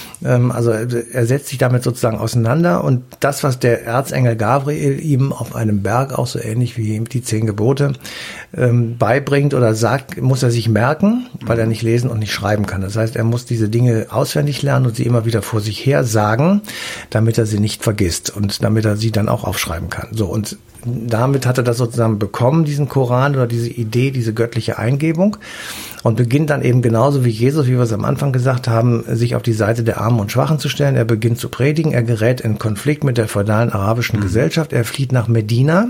Also er setzt sich damit sozusagen auseinander und das, was der Erzengel Gabriel ihm auf einem Berg, auch so ähnlich wie die zehn Gebote, ähm, beibringt oder sagt, muss er sich merken, weil er nicht lesen und nicht schreiben kann. Das heißt, er muss diese Dinge auswendig lernen und sie immer wieder vor sich her sagen, damit er sie nicht vergisst und damit er sie dann auch aufschreiben kann. So, und damit hat er das sozusagen bekommen, diesen Koran oder diese Idee, diese göttliche Eingebung und beginnt dann eben genauso wie Jesus, wie wir es am Anfang gesagt haben, sich auf die Seite der Armen und Schwachen zu stellen. Er beginnt zu predigen, er gerät in Konflikt mit der feudalen arabischen mhm. Gesellschaft, er flieht nach Medina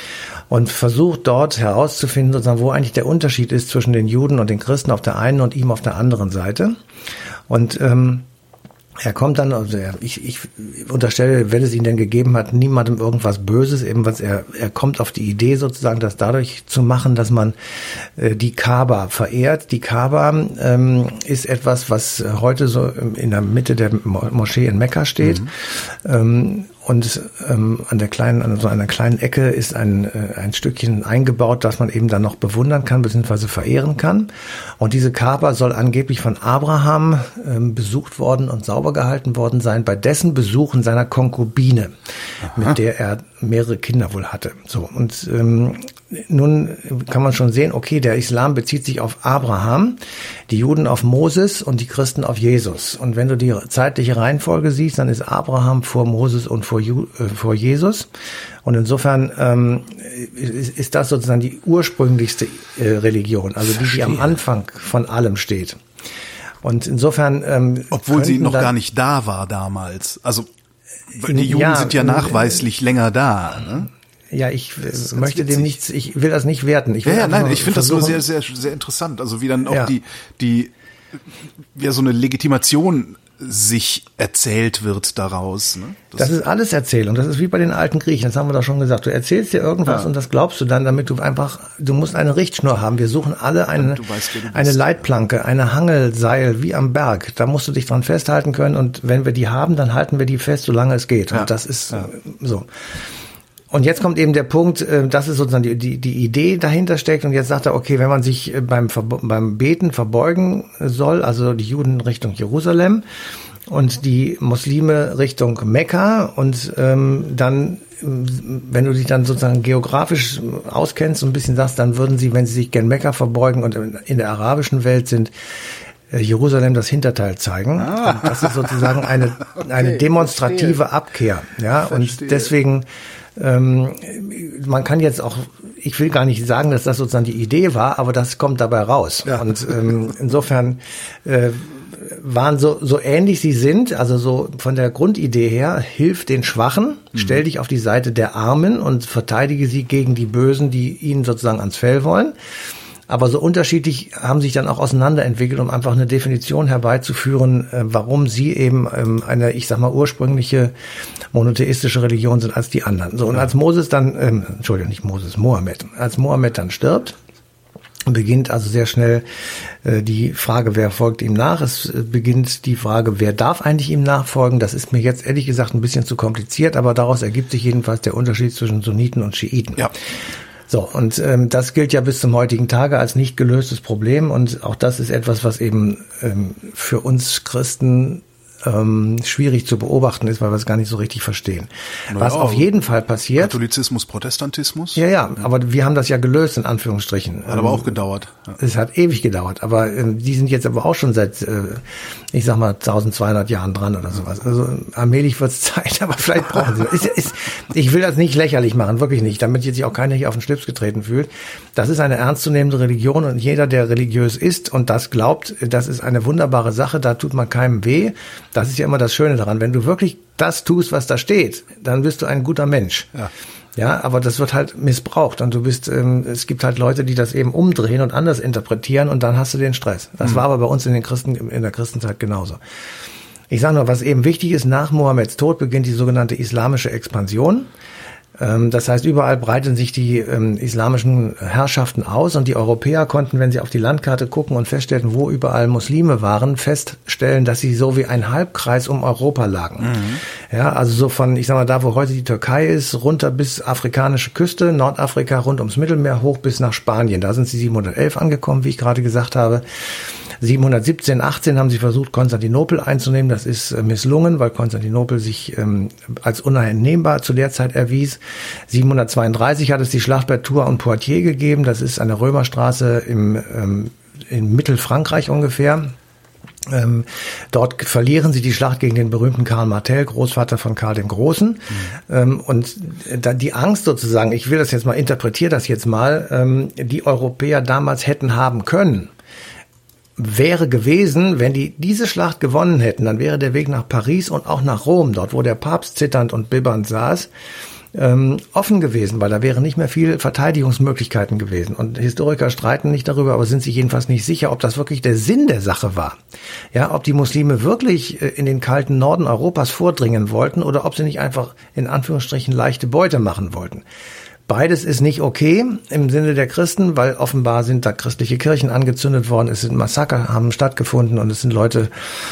und versucht dort herauszufinden, sozusagen, wo eigentlich der Unterschied ist zwischen den Juden und den Christen auf der einen und ihm auf der anderen Seite. Und ähm, er kommt dann, also er, ich, ich unterstelle, wenn es ihn denn gegeben hat, niemandem irgendwas Böses, eben was er, er kommt auf die Idee sozusagen, das dadurch zu machen, dass man äh, die Kaaba verehrt. Die Kaaba ähm, ist etwas, was heute so in der Mitte der Moschee in Mekka steht. Mhm. Ähm, Und ähm, an der kleinen, an so einer kleinen Ecke ist ein äh, ein Stückchen eingebaut, das man eben dann noch bewundern kann bzw. verehren kann. Und diese Kaaba soll angeblich von Abraham ähm, besucht worden und sauber gehalten worden sein bei dessen Besuch in seiner Konkubine, Aha. mit der er mehrere Kinder wohl hatte. So und ähm, nun kann man schon sehen, okay, der Islam bezieht sich auf Abraham, die Juden auf Moses und die Christen auf Jesus. Und wenn du die zeitliche Reihenfolge siehst, dann ist Abraham vor Moses und vor, Ju, äh, vor Jesus. Und insofern ähm, ist, ist das sozusagen die ursprünglichste äh, Religion, also die, die am Anfang von allem steht. Und insofern ähm, obwohl sie noch gar nicht da war damals. Also die Juden ja, sind ja nachweislich äh, länger da, ne? Ja, ich äh, möchte dem nichts, ich will das nicht werten. Ich will ja, ja, nein, ich finde das nur sehr, sehr, sehr interessant. Also wie dann auch ja. die, die, ja, so eine Legitimation sich erzählt wird daraus. Ne? Das, das ist alles Erzählung. Das ist wie bei den alten Griechen. Das haben wir doch schon gesagt. Du erzählst dir irgendwas ja. und das glaubst du dann, damit du einfach, du musst eine Richtschnur haben. Wir suchen alle eine, weißt, eine Leitplanke, eine Hangelseil, wie am Berg. Da musst du dich dran festhalten können und wenn wir die haben, dann halten wir die fest, solange es geht. Ja. Und das ist ja. so. Und jetzt kommt eben der Punkt, das ist sozusagen die, die, die Idee dahinter steckt. Und jetzt sagt er, okay, wenn man sich beim, beim Beten verbeugen soll, also die Juden Richtung Jerusalem und die Muslime Richtung Mekka und ähm, dann, wenn du dich dann sozusagen geografisch auskennst und ein bisschen sagst, dann würden sie, wenn sie sich gen Mekka verbeugen und in der arabischen Welt sind, Jerusalem das Hinterteil zeigen. Ah. Und das ist sozusagen eine, okay, eine demonstrative verstehe. Abkehr. Ja, verstehe. Und deswegen Ähm, man kann jetzt auch, ich will gar nicht sagen, dass das sozusagen die Idee war, aber das kommt dabei raus. Ja. Und ähm, insofern äh, waren so so ähnlich sie sind, also so von der Grundidee her, hilf den Schwachen, mhm. stell dich auf die Seite der Armen und verteidige sie gegen die Bösen, die ihnen sozusagen ans Fell wollen. Aber so unterschiedlich haben sich dann auch auseinanderentwickelt, um einfach eine Definition herbeizuführen, äh, warum sie eben ähm, eine, ich sag mal, ursprüngliche monotheistische Religion sind als die anderen. So, und als Moses dann, ähm, Entschuldigung, nicht Moses, Mohammed, als Mohammed dann stirbt, beginnt also sehr schnell äh, die Frage, wer folgt ihm nach. Es äh, beginnt die Frage, wer darf eigentlich ihm nachfolgen. Das ist mir jetzt ehrlich gesagt ein bisschen zu kompliziert, aber daraus ergibt sich jedenfalls der Unterschied zwischen Sunniten und Schiiten. Ja. So, und ähm, das gilt ja bis zum heutigen Tage als nicht gelöstes Problem, und auch das ist etwas, was eben ähm, für uns Christen ähm, schwierig zu beobachten ist, weil wir es gar nicht so richtig verstehen. Na Was ja, auf jeden Fall passiert... Katholizismus, Protestantismus? Ja, ja, aber wir haben das ja gelöst, in Anführungsstrichen. Hat aber auch gedauert. Ja. Es hat ewig gedauert, aber ähm, die sind jetzt aber auch schon seit, äh, ich sag mal, zwölfhundert Jahren dran oder sowas. Also allmählich wird's Zeit, aber vielleicht brauchen sie... Ist, ist, ich will das nicht lächerlich machen, wirklich nicht, damit jetzt sich auch keiner hier auf den Schlips getreten fühlt. Das ist eine ernstzunehmende Religion, und jeder, der religiös ist und das glaubt, das ist eine wunderbare Sache, da tut man keinem weh. Das ist ja immer das Schöne daran. Wenn du wirklich das tust, was da steht, dann bist du ein guter Mensch. Ja. Ja, aber das wird halt missbraucht, und du bist, ähm, es gibt halt Leute, die das eben umdrehen und anders interpretieren, und dann hast du den Stress. Das mhm. war aber bei uns in den Christen, in der Christenzeit genauso. Ich sage nur, was eben wichtig ist, nach Mohammeds Tod beginnt die sogenannte islamische Expansion. Das heißt, überall breiten sich die ähm, islamischen Herrschaften aus, und die Europäer konnten, wenn sie auf die Landkarte gucken und feststellten, wo überall Muslime waren, feststellen, dass sie so wie ein Halbkreis um Europa lagen. Mhm. Ja, also so von, ich sag mal, da, wo heute die Türkei ist, runter bis afrikanische Küste, Nordafrika rund ums Mittelmeer, hoch bis nach Spanien. Da sind sie siebenhundertelf angekommen, wie ich gerade gesagt habe. siebenhundertsiebzehn, achtzehn haben sie versucht, Konstantinopel einzunehmen. Das ist äh, misslungen, weil Konstantinopel sich ähm, als uneinnehmbar zu der Zeit erwies. siebenhundertzweiunddreißig hat es die Schlacht bei Tours und Poitiers gegeben. Das ist eine Römerstraße im, ähm, in Mittelfrankreich ungefähr. Ähm, dort verlieren sie die Schlacht gegen den berühmten Karl Martel, Großvater von Karl dem Großen. Mhm. Ähm, und da die Angst sozusagen, ich will das jetzt mal, interpretiere das jetzt mal, ähm, die Europäer damals hätten haben können, wäre gewesen, wenn die diese Schlacht gewonnen hätten, dann wäre der Weg nach Paris und auch nach Rom, dort wo der Papst zitternd und bibbernd saß, ähm, offen gewesen, weil da wären nicht mehr viele Verteidigungsmöglichkeiten gewesen. Und Historiker streiten nicht darüber, aber sind sich jedenfalls nicht sicher, ob das wirklich der Sinn der Sache war. Ja, ob die Muslime wirklich äh, in den kalten Norden Europas vordringen wollten, oder ob sie nicht einfach in Anführungsstrichen leichte Beute machen wollten. Beides ist nicht okay im Sinne der Christen, weil offenbar sind da christliche Kirchen angezündet worden, es sind Massaker, haben stattgefunden, und es sind Leute,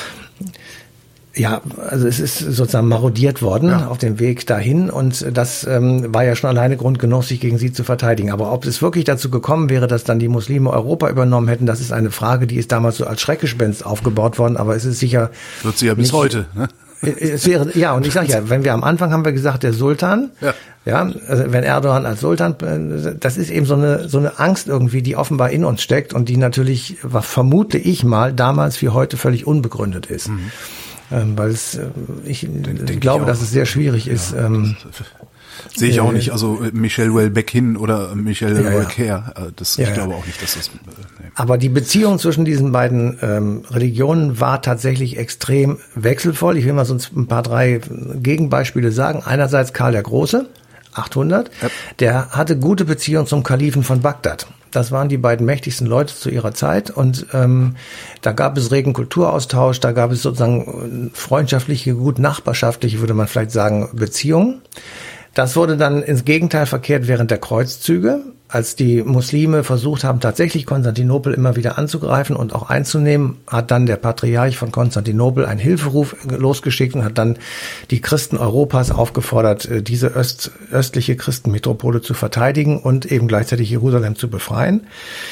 ja, also es ist sozusagen marodiert worden ja. auf dem Weg dahin, und das ähm, war ja schon alleine Grund genug, sich gegen sie zu verteidigen. Aber ob es wirklich dazu gekommen wäre, dass dann die Muslime Europa übernommen hätten, das ist eine Frage, die ist damals so als Schreckgespenst aufgebaut worden, aber es ist sicher... Wird sie ja bis nicht, heute, ne? Es wäre, ja, und ich sage ja, wenn wir am Anfang haben wir gesagt, der Sultan, ja, ja also wenn Erdogan als Sultan, das ist eben so eine so eine Angst irgendwie, die offenbar in uns steckt, und die natürlich, vermute ich mal, damals wie heute völlig unbegründet ist. Mhm. Ähm, weil es, ich den, den glaube, ich dass es sehr schwierig ist. Ja, ähm, Sehe ich auch nicht. Also Michel Houellebecq oder Michel ja, Houellebecq her. Das, ja, ich glaube ja. auch nicht, dass das... Nee. Aber die Beziehung zwischen diesen beiden ähm, Religionen war tatsächlich extrem wechselvoll. Ich will mal sonst ein paar, drei Gegenbeispiele sagen. Einerseits Karl der Große, achthundert. Ja. Der hatte gute Beziehungen zum Kalifen von Bagdad. Das waren die beiden mächtigsten Leute zu ihrer Zeit, und ähm, da gab es regen Kulturaustausch, da gab es sozusagen freundschaftliche, gut nachbarschaftliche, würde man vielleicht sagen, Beziehungen. Das wurde dann ins Gegenteil verkehrt während der Kreuzzüge, als die Muslime versucht haben, tatsächlich Konstantinopel immer wieder anzugreifen und auch einzunehmen, hat dann der Patriarch von Konstantinopel einen Hilferuf losgeschickt und hat dann die Christen Europas aufgefordert, diese öst, östliche Christenmetropole zu verteidigen und eben gleichzeitig Jerusalem zu befreien.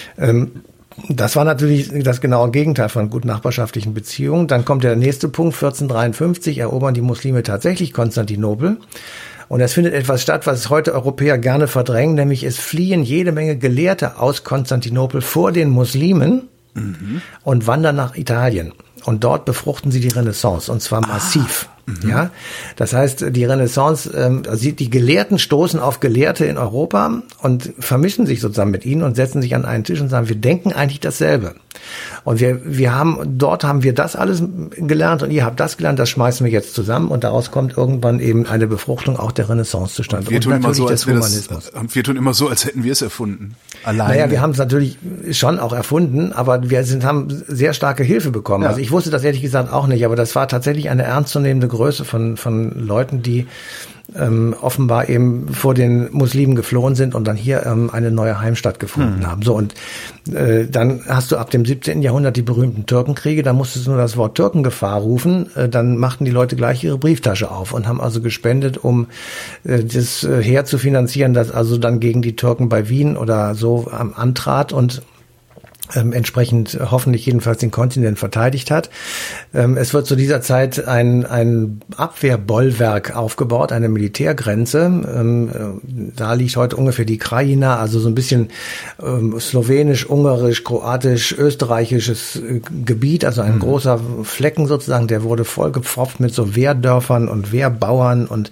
Das war natürlich das genaue Gegenteil von gut nachbarschaftlichen Beziehungen. Dann kommt der nächste Punkt, vierzehnhundertdreiundfünfzig erobern die Muslime tatsächlich Konstantinopel. Und es findet etwas statt, was heute Europäer gerne verdrängen, nämlich es fliehen jede Menge Gelehrte aus Konstantinopel vor den Muslimen mhm. und wandern nach Italien. Und dort befruchten sie die Renaissance, und zwar massiv. Ah. Mhm. Ja, das heißt, die Renaissance, ähm, also die Gelehrten stoßen auf Gelehrte in Europa und vermischen sich sozusagen mit ihnen und setzen sich an einen Tisch und sagen, wir denken eigentlich dasselbe. Und wir, wir haben, dort haben wir das alles gelernt und ihr habt das gelernt, das schmeißen wir jetzt zusammen, und daraus kommt irgendwann eben eine Befruchtung auch der Renaissance zustande. Und wir tun und immer so, als wir das, wir tun immer so, als hätten wir es erfunden. Alleine. Naja, wir haben es natürlich schon auch erfunden, aber wir sind, haben sehr starke Hilfe bekommen. Ja. Also ich wusste das ehrlich gesagt auch nicht, aber das war tatsächlich eine ernstzunehmende Größe von, von Leuten, die ähm, offenbar eben vor den Muslimen geflohen sind und dann hier ähm, eine neue Heimstatt gefunden hm. haben. So, und äh, dann hast du ab dem siebzehnten Jahrhundert die berühmten Türkenkriege, da musstest du nur das Wort Türkengefahr rufen, äh, dann machten die Leute gleich ihre Brieftasche auf und haben also gespendet, um äh, das äh, Heer zu finanzieren, das also dann gegen die Türken bei Wien oder so ähm, antrat und Ähm, entsprechend hoffentlich jedenfalls den Kontinent verteidigt hat. Ähm, es wird zu dieser Zeit ein, ein Abwehrbollwerk aufgebaut, eine Militärgrenze. Ähm, äh, da liegt heute ungefähr die Krajina, also so ein bisschen ähm, slowenisch, ungarisch, kroatisch, österreichisches äh, Gebiet, also ein mhm. großer Flecken sozusagen, der wurde vollgepfropft mit so Wehrdörfern und Wehrbauern und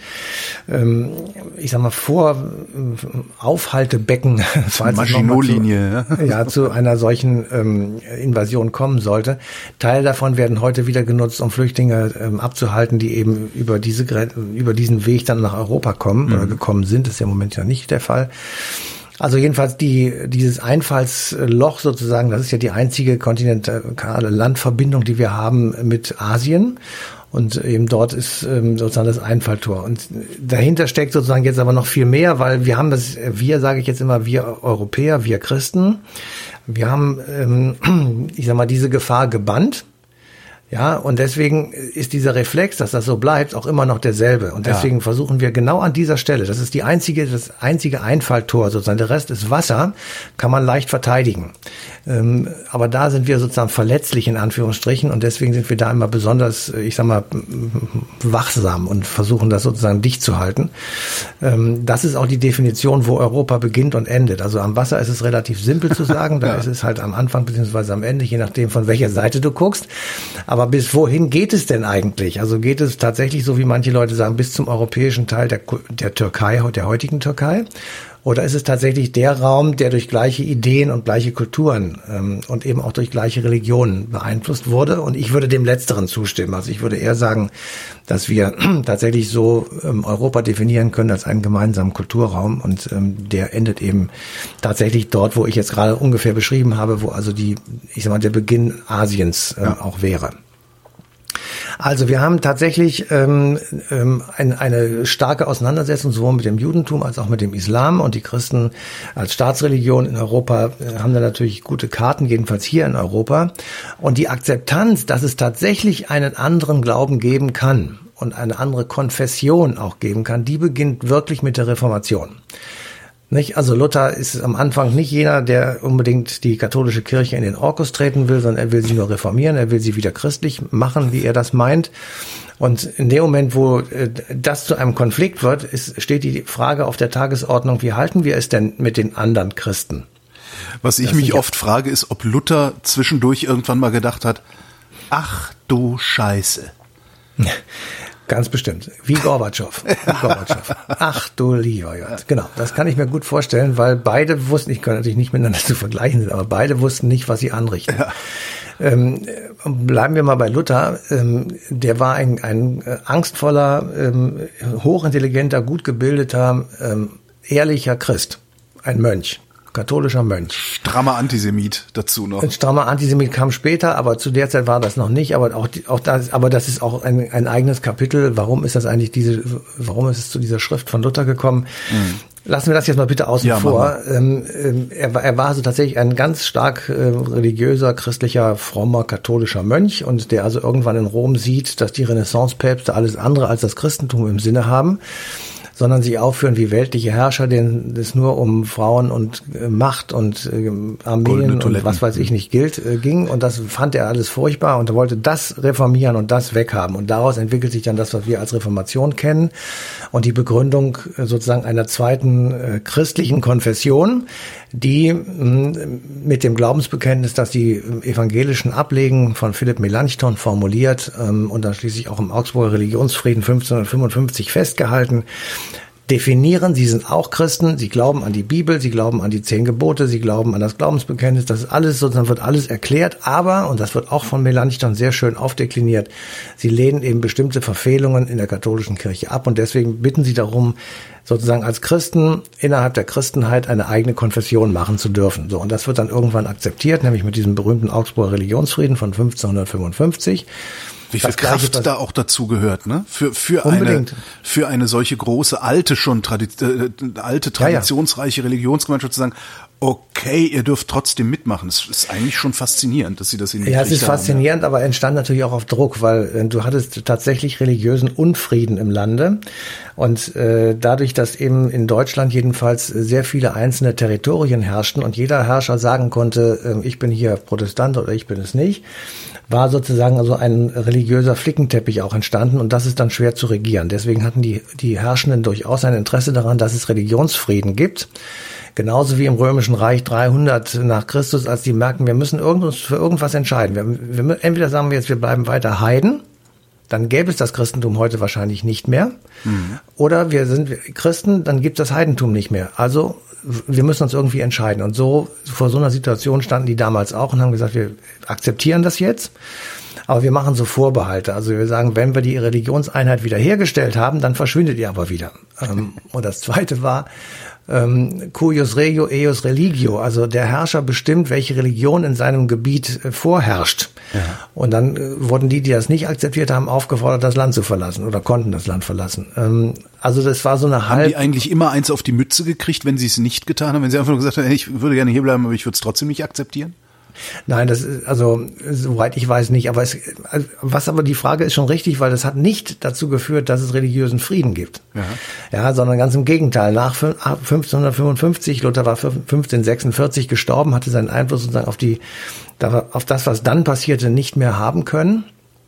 ähm, ich sag mal vor äh, Aufhaltebecken. Maginot-Linie. Ja, ja, zu einer solchen Ähm, Invasion kommen sollte. Teile davon werden heute wieder genutzt, um Flüchtlinge ähm, abzuhalten, die eben über diese über diesen Weg dann nach Europa kommen mhm. oder gekommen sind. Das ist ja im Moment ja nicht der Fall. Also jedenfalls die dieses Einfallsloch sozusagen, das ist ja die einzige kontinentale Landverbindung, die wir haben mit Asien. Und eben dort ist ähm, sozusagen das Einfalltor. Und dahinter steckt sozusagen jetzt aber noch viel mehr, weil wir haben das, wir sage ich jetzt immer, wir Europäer, wir Christen, wir haben, ähm, ich sag mal, diese Gefahr gebannt. Ja, und deswegen ist dieser Reflex, dass das so bleibt, auch immer noch derselbe. Und deswegen ja. versuchen wir genau an dieser Stelle, das ist die einzige, das einzige Einfalltor sozusagen, der Rest ist Wasser, kann man leicht verteidigen. Ähm, aber da sind wir sozusagen verletzlich in Anführungsstrichen und deswegen sind wir da immer besonders, ich sag mal, wachsam und versuchen das sozusagen dicht zu halten. Ähm, das ist auch die Definition, wo Europa beginnt und endet. Also am Wasser ist es relativ simpel zu sagen, da ja. ist es halt am Anfang beziehungsweise am Ende, je nachdem von welcher Seite du guckst. Aber bis wohin geht es denn eigentlich? Also geht es tatsächlich, so wie manche Leute sagen, bis zum europäischen Teil der, der Türkei, der heutigen Türkei? Oder ist es tatsächlich der Raum, der durch gleiche Ideen und gleiche Kulturen ähm, und eben auch durch gleiche Religionen beeinflusst wurde? Und ich würde dem Letzteren zustimmen. Also ich würde eher sagen, dass wir tatsächlich so ähm, Europa definieren können als einen gemeinsamen Kulturraum. Und ähm, der endet eben tatsächlich dort, wo ich jetzt gerade ungefähr beschrieben habe, wo also die, ich sag mal, der Beginn Asiens ähm, ja. auch wäre. Also wir haben tatsächlich ähm, ähm, ein, eine starke Auseinandersetzung sowohl mit dem Judentum als auch mit dem Islam, und die Christen als Staatsreligion in Europa äh, haben da natürlich gute Karten, jedenfalls hier in Europa. Und die Akzeptanz, dass es tatsächlich einen anderen Glauben geben kann und eine andere Konfession auch geben kann, die beginnt wirklich mit der Reformation. Nicht? Also Luther ist am Anfang nicht jener, der unbedingt die katholische Kirche in den Orkus treten will, sondern er will sie nur reformieren, er will sie wieder christlich machen, wie er das meint. Und in dem Moment, wo äh, das zu einem Konflikt wird, ist, steht die Frage auf der Tagesordnung, wie halten wir es denn mit den anderen Christen? Was ich das mich oft frage, ist, ob Luther zwischendurch irgendwann mal gedacht hat, ach du Scheiße. Ganz bestimmt. Wie Gorbatschow. Wie Gorbatschow. Ach du lieber Gott. Genau, das kann ich mir gut vorstellen, weil beide wussten, ich kann natürlich nicht miteinander zu vergleichen sind, aber beide wussten nicht, was sie anrichten. Ja. Ähm, bleiben wir mal bei Luther. Ähm, der war ein, ein angstvoller, ähm, hochintelligenter, gut gebildeter, ähm, ehrlicher Christ. Ein Mönch. Katholischer Mönch. Strammer Antisemit dazu noch. Ein strammer Antisemit kam später, aber zu der Zeit war das noch nicht. Aber auch, auch das, aber das ist auch ein, ein eigenes Kapitel. Warum ist das eigentlich diese, warum ist es zu dieser Schrift von Luther gekommen? Mhm. Lassen wir das jetzt mal bitte außen ja, vor. Ähm, er, er war also tatsächlich ein ganz stark äh, religiöser, christlicher, frommer, katholischer Mönch, und der also irgendwann in Rom sieht, dass die Renaissancepäpste alles andere als das Christentum im Sinne haben, sondern sich aufführen wie weltliche Herrscher, denen es nur um Frauen und äh, Macht und äh, Armeen und was weiß ich nicht gilt, äh, ging. Und das fand er alles furchtbar, und er wollte das reformieren und das weghaben. Und daraus entwickelt sich dann das, was wir als Reformation kennen, und die Begründung äh, sozusagen einer zweiten äh, christlichen Konfession, die mh, mit dem Glaubensbekenntnis, das die evangelischen ablegen, von Philipp Melanchthon formuliert ähm, und dann schließlich auch im Augsburger Religionsfrieden fünfzehnhundertfünfundfünfzig festgehalten, definieren, sie sind auch Christen, sie glauben an die Bibel, sie glauben an die zehn Gebote, sie glauben an das Glaubensbekenntnis, das ist alles, sozusagen wird alles erklärt, aber, und das wird auch von Melanchthon sehr schön aufdekliniert, sie lehnen eben bestimmte Verfehlungen in der katholischen Kirche ab, und deswegen bitten sie darum, sozusagen als Christen innerhalb der Christenheit eine eigene Konfession machen zu dürfen. So, und das wird dann irgendwann akzeptiert, nämlich mit diesem berühmten Augsburger Religionsfrieden von fünfzehnhundertfünfundfünfzig. Wie viel Kraft Gleiche, da auch dazu gehört, ne? Für für unbedingt. eine für eine solche große alte schon Tradi- äh, alte traditionsreiche ja, ja. Religionsgemeinschaft zu sagen, okay, ihr dürft trotzdem mitmachen. Das ist eigentlich schon faszinierend, dass sie das in die Ja, es ist faszinierend, haben, ja. aber entstand natürlich auch auf Druck, weil äh, du hattest tatsächlich religiösen Unfrieden im Lande und äh, dadurch, dass eben in Deutschland jedenfalls sehr viele einzelne Territorien herrschten und jeder Herrscher sagen konnte, äh, ich bin hier Protestant oder ich bin es nicht, war sozusagen also ein religiöser Flickenteppich auch entstanden und das ist dann schwer zu regieren. Deswegen hatten die die Herrschenden durchaus ein Interesse daran, dass es Religionsfrieden gibt. Genauso wie im Römischen Reich dreihundert nach Christus, als die merken, wir müssen uns für irgendwas entscheiden. Wir, wir, entweder sagen wir jetzt, wir bleiben weiter Heiden, dann gäbe es das Christentum heute wahrscheinlich nicht mehr. Mhm. Oder wir sind Christen, dann gibt es das Heidentum nicht mehr. Also wir müssen uns irgendwie entscheiden. Und so vor so einer Situation standen die damals auch und haben gesagt, wir akzeptieren das jetzt. Aber wir machen so Vorbehalte. Also wir sagen, wenn wir die Religionseinheit wiederhergestellt haben, dann verschwindet ihr aber wieder. Und das Zweite war, ähm, cuius regio, eius religio. Also der Herrscher bestimmt, welche Religion in seinem Gebiet äh, vorherrscht. Ja. Und dann äh, wurden die, die das nicht akzeptiert haben, aufgefordert, das Land zu verlassen oder konnten das Land verlassen. Ähm, also das war so eine halb... Haben die eigentlich immer eins auf die Mütze gekriegt, wenn sie es nicht getan haben? Wenn sie einfach nur gesagt haben, ich würde gerne hier bleiben, aber ich würde es trotzdem nicht akzeptieren? Nein, das ist, also, soweit ich weiß nicht, aber es, was aber die Frage ist schon richtig, weil das hat nicht dazu geführt, dass es religiösen Frieden gibt. Ja, ja sondern ganz im Gegenteil. Nach fünfzehnhundertfünfundfünfzig, Luther war fünfzehnhundertsechsundvierzig gestorben, hatte seinen Einfluss sozusagen auf die, auf das, was dann passierte, nicht mehr haben können.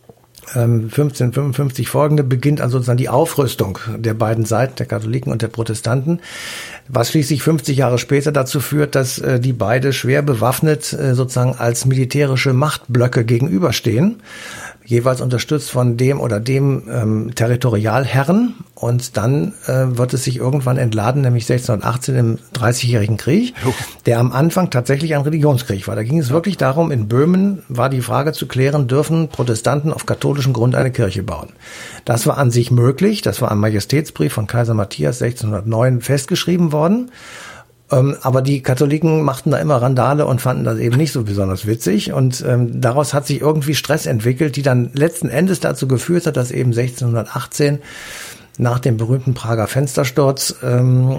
fünfzehnhundertfünfundfünfzig folgende beginnt also sozusagen die Aufrüstung der beiden Seiten, der Katholiken und der Protestanten, was schließlich fünfzig Jahre später dazu führt, dass äh, die beide schwer bewaffnet äh, sozusagen als militärische Machtblöcke gegenüberstehen, jeweils unterstützt von dem oder dem ähm, Territorialherren. Und dann äh, wird es sich irgendwann entladen, nämlich sechzehnhundertachtzehn im Dreißigjährigen Krieg, der am Anfang tatsächlich ein Religionskrieg war. Da ging es wirklich darum, in Böhmen war die Frage zu klären, dürfen Protestanten auf katholischem Grund eine Kirche bauen. Das war an sich möglich, das war am Majestätsbrief von Kaiser Matthias sechzehnhundertneun festgeschrieben worden. Aber die Katholiken machten da immer Randale und fanden das eben nicht so besonders witzig. Und ähm, daraus hat sich irgendwie Stress entwickelt, die dann letzten Endes dazu geführt hat, dass eben sechzehnhundertachtzehn nach dem berühmten Prager Fenstersturz ähm,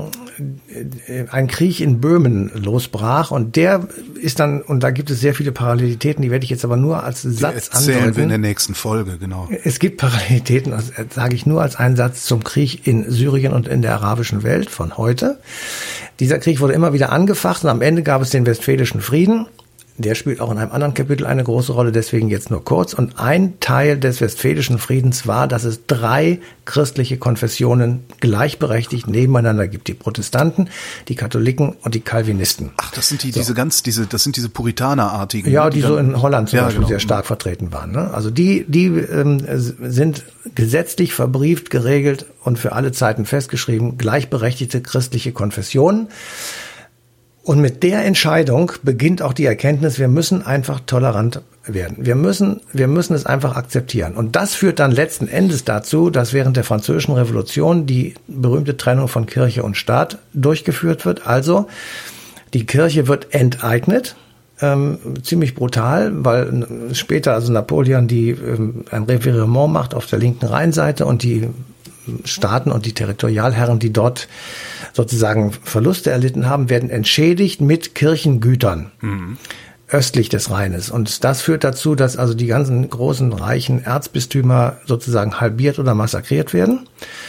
ein Krieg in Böhmen losbrach. Und der ist dann, und da gibt es sehr viele Parallelitäten, die werde ich jetzt aber nur als Satz andeuten. Erzählen wir in der nächsten Folge, genau. Es gibt Parallelitäten, das sage ich nur als einen Satz zum Krieg in Syrien und in der arabischen Welt von heute. Dieser Krieg wurde immer wieder angefacht und am Ende gab es den Westfälischen Frieden. Der spielt auch in einem anderen Kapitel eine große Rolle, deswegen jetzt nur kurz. Und ein Teil des Westfälischen Friedens war, dass es drei christliche Konfessionen gleichberechtigt nebeneinander gibt. Die Protestanten, die Katholiken und die Calvinisten. Ach, das sind die, so. diese ganz, diese, das sind diese Puritanerartigen. Ja, die, die so in Holland zum ja, Beispiel genau. sehr stark vertreten waren. Ne? Also die, die ähm, sind gesetzlich verbrieft, geregelt und für alle Zeiten festgeschrieben, gleichberechtigte christliche Konfessionen. Und mit der Entscheidung beginnt auch die Erkenntnis, wir müssen einfach tolerant werden. Wir müssen, wir müssen es einfach akzeptieren. Und das führt dann letzten Endes dazu, dass während der Französischen Revolution die berühmte Trennung von Kirche und Staat durchgeführt wird. Also die Kirche wird enteignet, ähm, ziemlich brutal, weil später also Napoleon die ähm, ein Revirement macht auf der linken Rheinseite und die Staaten und die Territorialherren, die dort sozusagen Verluste erlitten haben, werden entschädigt mit Kirchengütern mhm. östlich des Rheines. Und das führt dazu, dass also die ganzen großen, reichen Erzbistümer sozusagen halbiert oder massakriert werden.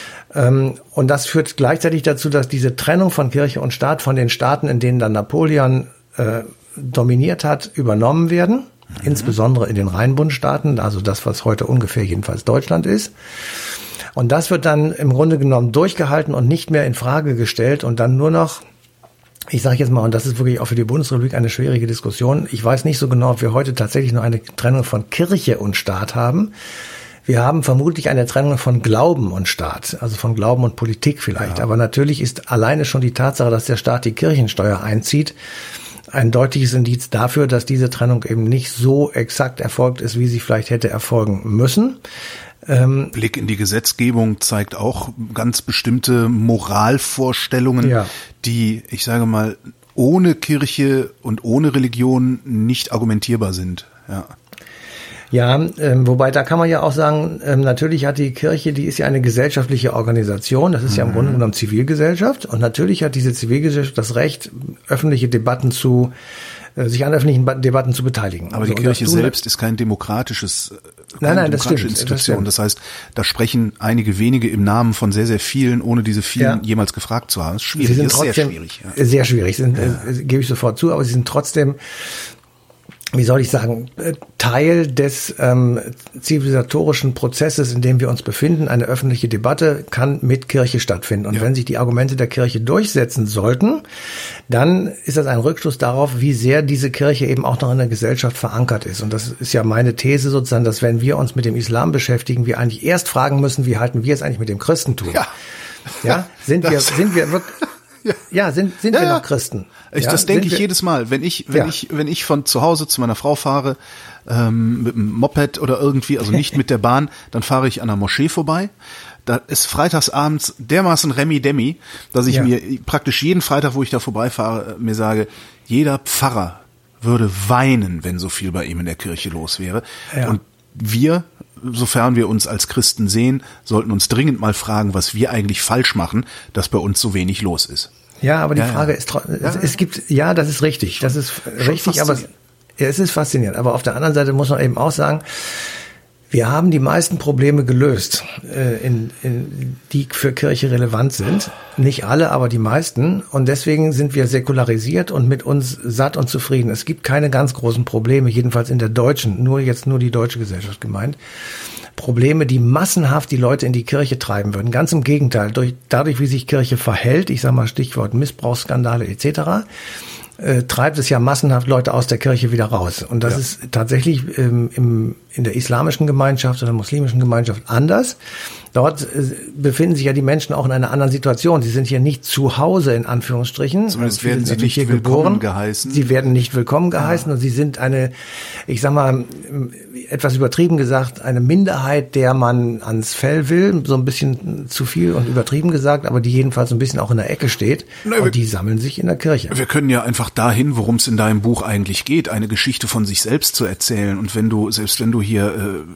Und das führt gleichzeitig dazu, dass diese Trennung von Kirche und Staat von den Staaten, in denen dann Napoleon äh, dominiert hat, übernommen werden. Mhm. Insbesondere in den Rheinbundstaaten, also das, was heute ungefähr jedenfalls Deutschland ist. Und das wird dann im Grunde genommen durchgehalten und nicht mehr in Frage gestellt und dann nur noch, ich sage jetzt mal, und das ist wirklich auch für die Bundesrepublik eine schwierige Diskussion, ich weiß nicht so genau, ob wir heute tatsächlich nur eine Trennung von Kirche und Staat haben. Wir haben vermutlich eine Trennung von Glauben und Staat, also von Glauben und Politik vielleicht. Ja. Aber natürlich ist alleine schon die Tatsache, dass der Staat die Kirchensteuer einzieht, ein deutliches Indiz dafür, dass diese Trennung eben nicht so exakt erfolgt ist, wie sie vielleicht hätte erfolgen müssen. Ähm, Blick in die Gesetzgebung zeigt auch ganz bestimmte Moralvorstellungen, ja. die, ich sage mal, ohne Kirche und ohne Religion nicht argumentierbar sind. Ja. Ja, ähm, wobei da kann man ja auch sagen, ähm, natürlich hat die Kirche, die ist ja eine gesellschaftliche Organisation, das ist mhm. ja im Grunde genommen Zivilgesellschaft und natürlich hat diese Zivilgesellschaft das Recht, öffentliche Debatten zu, äh, sich an öffentlichen Debatten zu beteiligen. Aber also, die Kirche selbst ist kein demokratisches, keine nein, nein, demokratische das stimmt, Institution. das, das heißt, da sprechen einige wenige im Namen von sehr, sehr vielen, ohne diese vielen ja. jemals gefragt zu haben. Das ist schwierig, sie sind das ist trotzdem, sehr schwierig. Ja. Sehr schwierig, sind, ja. äh, gebe ich sofort zu, aber sie sind trotzdem, wie soll ich sagen, Teil des ähm, zivilisatorischen Prozesses, in dem wir uns befinden. Eine öffentliche Debatte kann mit Kirche stattfinden. Und ja. wenn sich die Argumente der Kirche durchsetzen sollten, dann ist das ein Rückschluss darauf, wie sehr diese Kirche eben auch noch in der Gesellschaft verankert ist. Und das ist ja meine These sozusagen, dass wenn wir uns mit dem Islam beschäftigen, wir eigentlich erst fragen müssen, wie halten wir es eigentlich mit dem Christentum? Ja, ja? Sind wir, sind wir wirklich... Ja, ja sind, sind ja, wir noch Christen? Ich, ja, das denke ich jedes Mal, wenn ich, wenn ja. ich, wenn ich von zu Hause zu meiner Frau fahre, ähm, mit dem Moped oder irgendwie, also nicht mit der Bahn, dann fahre ich an der Moschee vorbei. Da ist freitagsabends dermaßen Remi-Demi, dass ich ja. mir praktisch jeden Freitag, wo ich da vorbeifahre, mir sage, jeder Pfarrer würde weinen, wenn so viel bei ihm in der Kirche los wäre. Ja. Und wir, sofern wir uns als Christen sehen, sollten uns dringend mal fragen, was wir eigentlich falsch machen, dass bei uns so wenig los ist. Ja, aber die ja, Frage ja. ist, es, es gibt, ja, das ist richtig, das ist richtig, aber ja, es ist faszinierend. Aber auf der anderen Seite muss man eben auch sagen, wir haben die meisten Probleme gelöst, äh, in, in, die für Kirche relevant sind. Nicht alle, aber die meisten. Und deswegen sind wir säkularisiert und mit uns satt und zufrieden. Es gibt keine ganz großen Probleme, jedenfalls in der deutschen, nur jetzt nur die deutsche Gesellschaft gemeint. Probleme, die massenhaft die Leute in die Kirche treiben würden. Ganz im Gegenteil, durch, dadurch, wie sich Kirche verhält, ich sage mal Stichwort Missbrauchsskandale et cetera, äh, treibt es ja massenhaft Leute aus der Kirche wieder raus. Und das ja. ist tatsächlich ähm, im, in der islamischen Gemeinschaft oder muslimischen Gemeinschaft anders. Dort äh, befinden sich ja die Menschen auch in einer anderen Situation. Sie sind hier nicht zu Hause, in Anführungsstrichen. Zumindest werden sie nicht willkommen geboren. geheißen. Sie werden nicht willkommen geheißen ja. und sie sind eine, ich sag mal, etwas übertrieben gesagt, eine Minderheit, der man ans Fell will. So ein bisschen zu viel und übertrieben gesagt, aber die jedenfalls ein bisschen auch in der Ecke steht. Na, und wir, die sammeln sich in der Kirche. Wir können ja einfach dahin, worum es in deinem Buch eigentlich geht, eine Geschichte von sich selbst zu erzählen. Und wenn du, selbst wenn du hier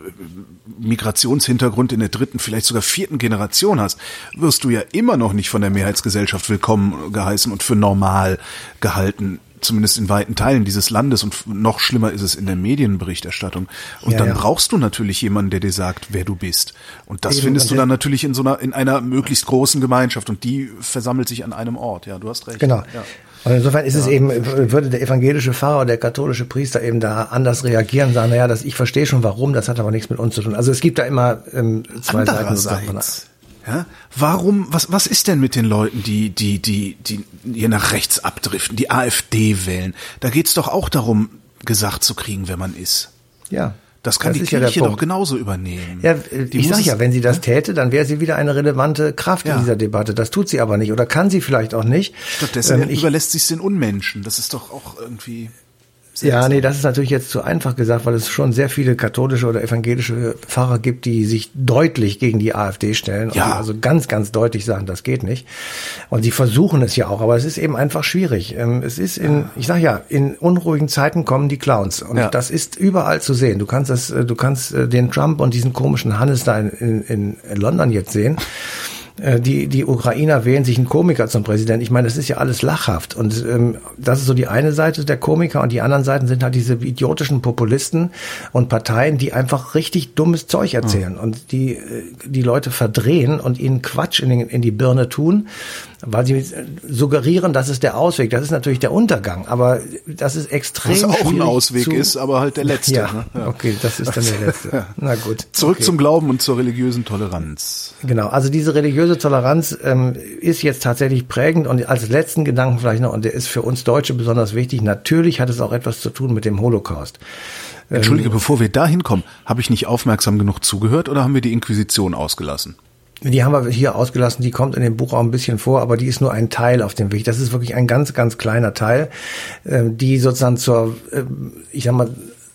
äh, Migrationshintergrund in der dritten, vielleicht sogar vierten Generation hast, wirst du ja immer noch nicht von der Mehrheitsgesellschaft willkommen geheißen und für normal gehalten, zumindest in weiten Teilen dieses Landes, und noch schlimmer ist es in der Medienberichterstattung. Und ja, dann ja. brauchst du natürlich jemanden, der dir sagt, wer du bist. Und das Eben, findest und du dann natürlich in so einer, in einer möglichst großen Gemeinschaft, und die versammelt sich an einem Ort. Ja, du hast recht. Genau. Ja. Und insofern ist ja, es eben, würde der evangelische Pfarrer oder der katholische Priester eben da anders reagieren und sagen, naja, das, ich verstehe schon warum, das hat aber nichts mit uns zu tun. Also es gibt da immer ähm, zwei Seiten. Ja, warum, was, was ist denn mit den Leuten, die, die, die, die hier nach rechts abdriften, die AfD wählen? Da geht's doch auch darum, gesagt zu kriegen, wer man ist. Ja. Das kann das die Kirche ja doch genauso übernehmen. Ja, die ich sage ja, wenn sie das täte, dann wäre sie wieder eine relevante Kraft ja. in dieser Debatte. Das tut sie aber nicht oder kann sie vielleicht auch nicht. Stattdessen ähm, ich, überlässt sie es den Unmenschen. Das ist doch auch irgendwie... Ja, nee, das ist natürlich jetzt zu einfach gesagt, weil es schon sehr viele katholische oder evangelische Pfarrer gibt, die sich deutlich gegen die AfD stellen. Ja. Und also ganz, ganz deutlich sagen, das geht nicht. Und sie versuchen es ja auch, aber es ist eben einfach schwierig. Es ist in, ich sag ja, in unruhigen Zeiten kommen die Clowns. Und ja. das ist überall zu sehen. Du kannst das, du kannst den Trump und diesen komischen Hannes da in, in, in London jetzt sehen. Die, die Ukrainer wählen sich einen Komiker zum Präsidenten. Ich meine, das ist ja alles lachhaft. Und ähm, das ist so die eine Seite der Komiker. Und die anderen Seiten sind halt diese idiotischen Populisten und Parteien, die einfach richtig dummes Zeug erzählen. Mhm. Und die die Leute verdrehen und ihnen Quatsch in, den, in die Birne tun, weil sie suggerieren, das ist der Ausweg. Das ist natürlich der Untergang. Aber das ist extrem schwierig. Was auch ein Ausweg zu, ist, aber halt der letzte. Ja, ne? ja, okay, das ist dann der letzte. Ja. Na gut. Zurück okay. zum Glauben und zur religiösen Toleranz. Genau, also diese religiöse Toleranz ähm, ist jetzt tatsächlich prägend, und als letzten Gedanken vielleicht noch, und der ist für uns Deutsche besonders wichtig, natürlich hat es auch etwas zu tun mit dem Holocaust. Entschuldige, ähm, bevor wir da hinkommen, habe ich nicht aufmerksam genug zugehört oder haben wir die Inquisition ausgelassen? Die haben wir hier ausgelassen, die kommt in dem Buch auch ein bisschen vor, aber die ist nur ein Teil auf dem Weg. Das ist wirklich ein ganz, ganz kleiner Teil, äh, die sozusagen zur, äh, ich sag mal,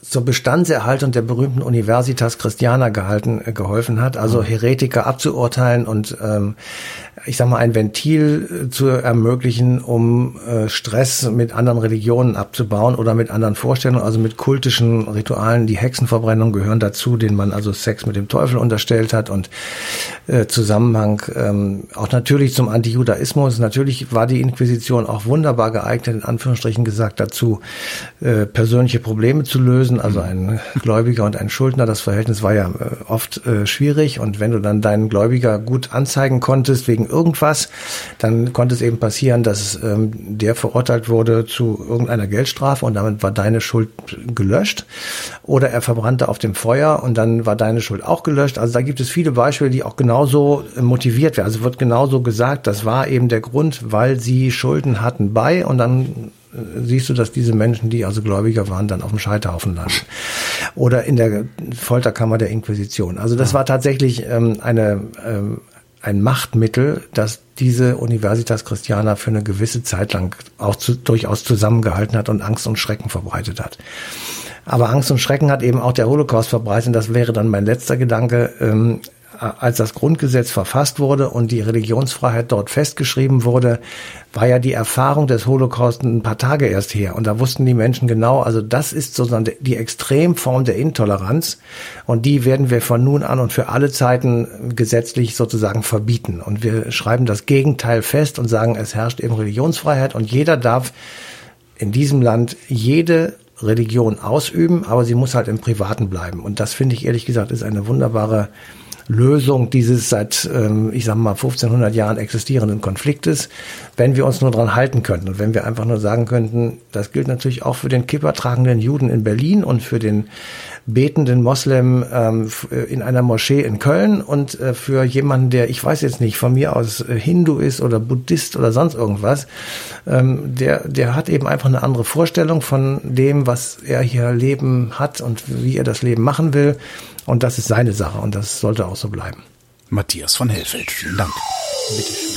zur Bestandserhaltung der berühmten Universitas Christiana gehalten, äh, geholfen hat, also Heretiker abzuurteilen und ähm, ich sag mal ein Ventil äh, zu ermöglichen, um äh, Stress mit anderen Religionen abzubauen oder mit anderen Vorstellungen, also mit kultischen Ritualen. Die Hexenverbrennung gehören dazu, denen man also Sex mit dem Teufel unterstellt hat und äh, Zusammenhang ähm, auch natürlich zum Antijudaismus. Natürlich war die Inquisition auch wunderbar geeignet, in Anführungsstrichen gesagt, dazu äh, persönliche Probleme zu lösen. Also ein Gläubiger und ein Schuldner, das Verhältnis war ja äh, oft äh, schwierig. Und wenn du dann deinen Gläubiger gut anzeigen konntest wegen irgendwas, dann konnte es eben passieren, dass ähm, der verurteilt wurde zu irgendeiner Geldstrafe und damit war deine Schuld gelöscht. Oder er verbrannte auf dem Feuer und dann war deine Schuld auch gelöscht. Also da gibt es viele Beispiele, die auch genauso äh, motiviert werden. Also wird genauso gesagt, das war eben der Grund, weil sie Schulden hatten bei und dann siehst du, dass diese Menschen, die also Gläubiger waren, dann auf dem Scheiterhaufen landen. Oder in der Folterkammer der Inquisition. Also das war tatsächlich ähm, eine, ähm, ein Machtmittel, das diese Universitas Christiana für eine gewisse Zeit lang auch zu, durchaus zusammengehalten hat und Angst und Schrecken verbreitet hat. Aber Angst und Schrecken hat eben auch der Holocaust verbreitet. Und das wäre dann mein letzter Gedanke. Ähm, als das Grundgesetz verfasst wurde und die Religionsfreiheit dort festgeschrieben wurde, war ja die Erfahrung des Holocaust ein paar Tage erst her. Und da wussten die Menschen genau, also das ist sozusagen die Extremform der Intoleranz. Und die werden wir von nun an und für alle Zeiten gesetzlich sozusagen verbieten. Und wir schreiben das Gegenteil fest und sagen, es herrscht eben Religionsfreiheit und jeder darf in diesem Land jede Religion ausüben, aber sie muss halt im Privaten bleiben. Und das finde ich ehrlich gesagt ist eine wunderbare Lösung dieses seit, ähm, ich sag mal, fünfzehnhundert Jahren existierenden Konfliktes, wenn wir uns nur dran halten könnten und wenn wir einfach nur sagen könnten, das gilt natürlich auch für den kippertragenden Juden in Berlin und für den betenden Moslem ähm, in einer Moschee in Köln und äh, für jemanden, der, ich weiß jetzt nicht, von mir aus äh, Hindu ist oder Buddhist oder sonst irgendwas, ähm, der, der hat eben einfach eine andere Vorstellung von dem, was er hier Leben hat und wie er das Leben machen will. Und das ist seine Sache und das sollte auch so bleiben. Matthias von Hellfeld, vielen Dank. Bitteschön.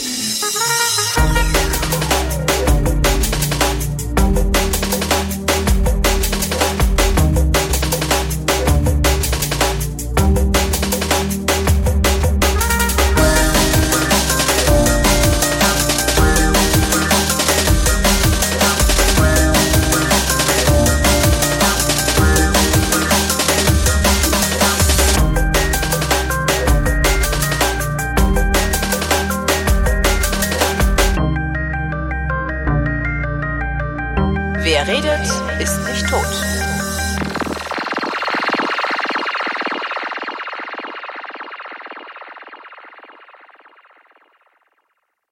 Wer redet, ist nicht tot.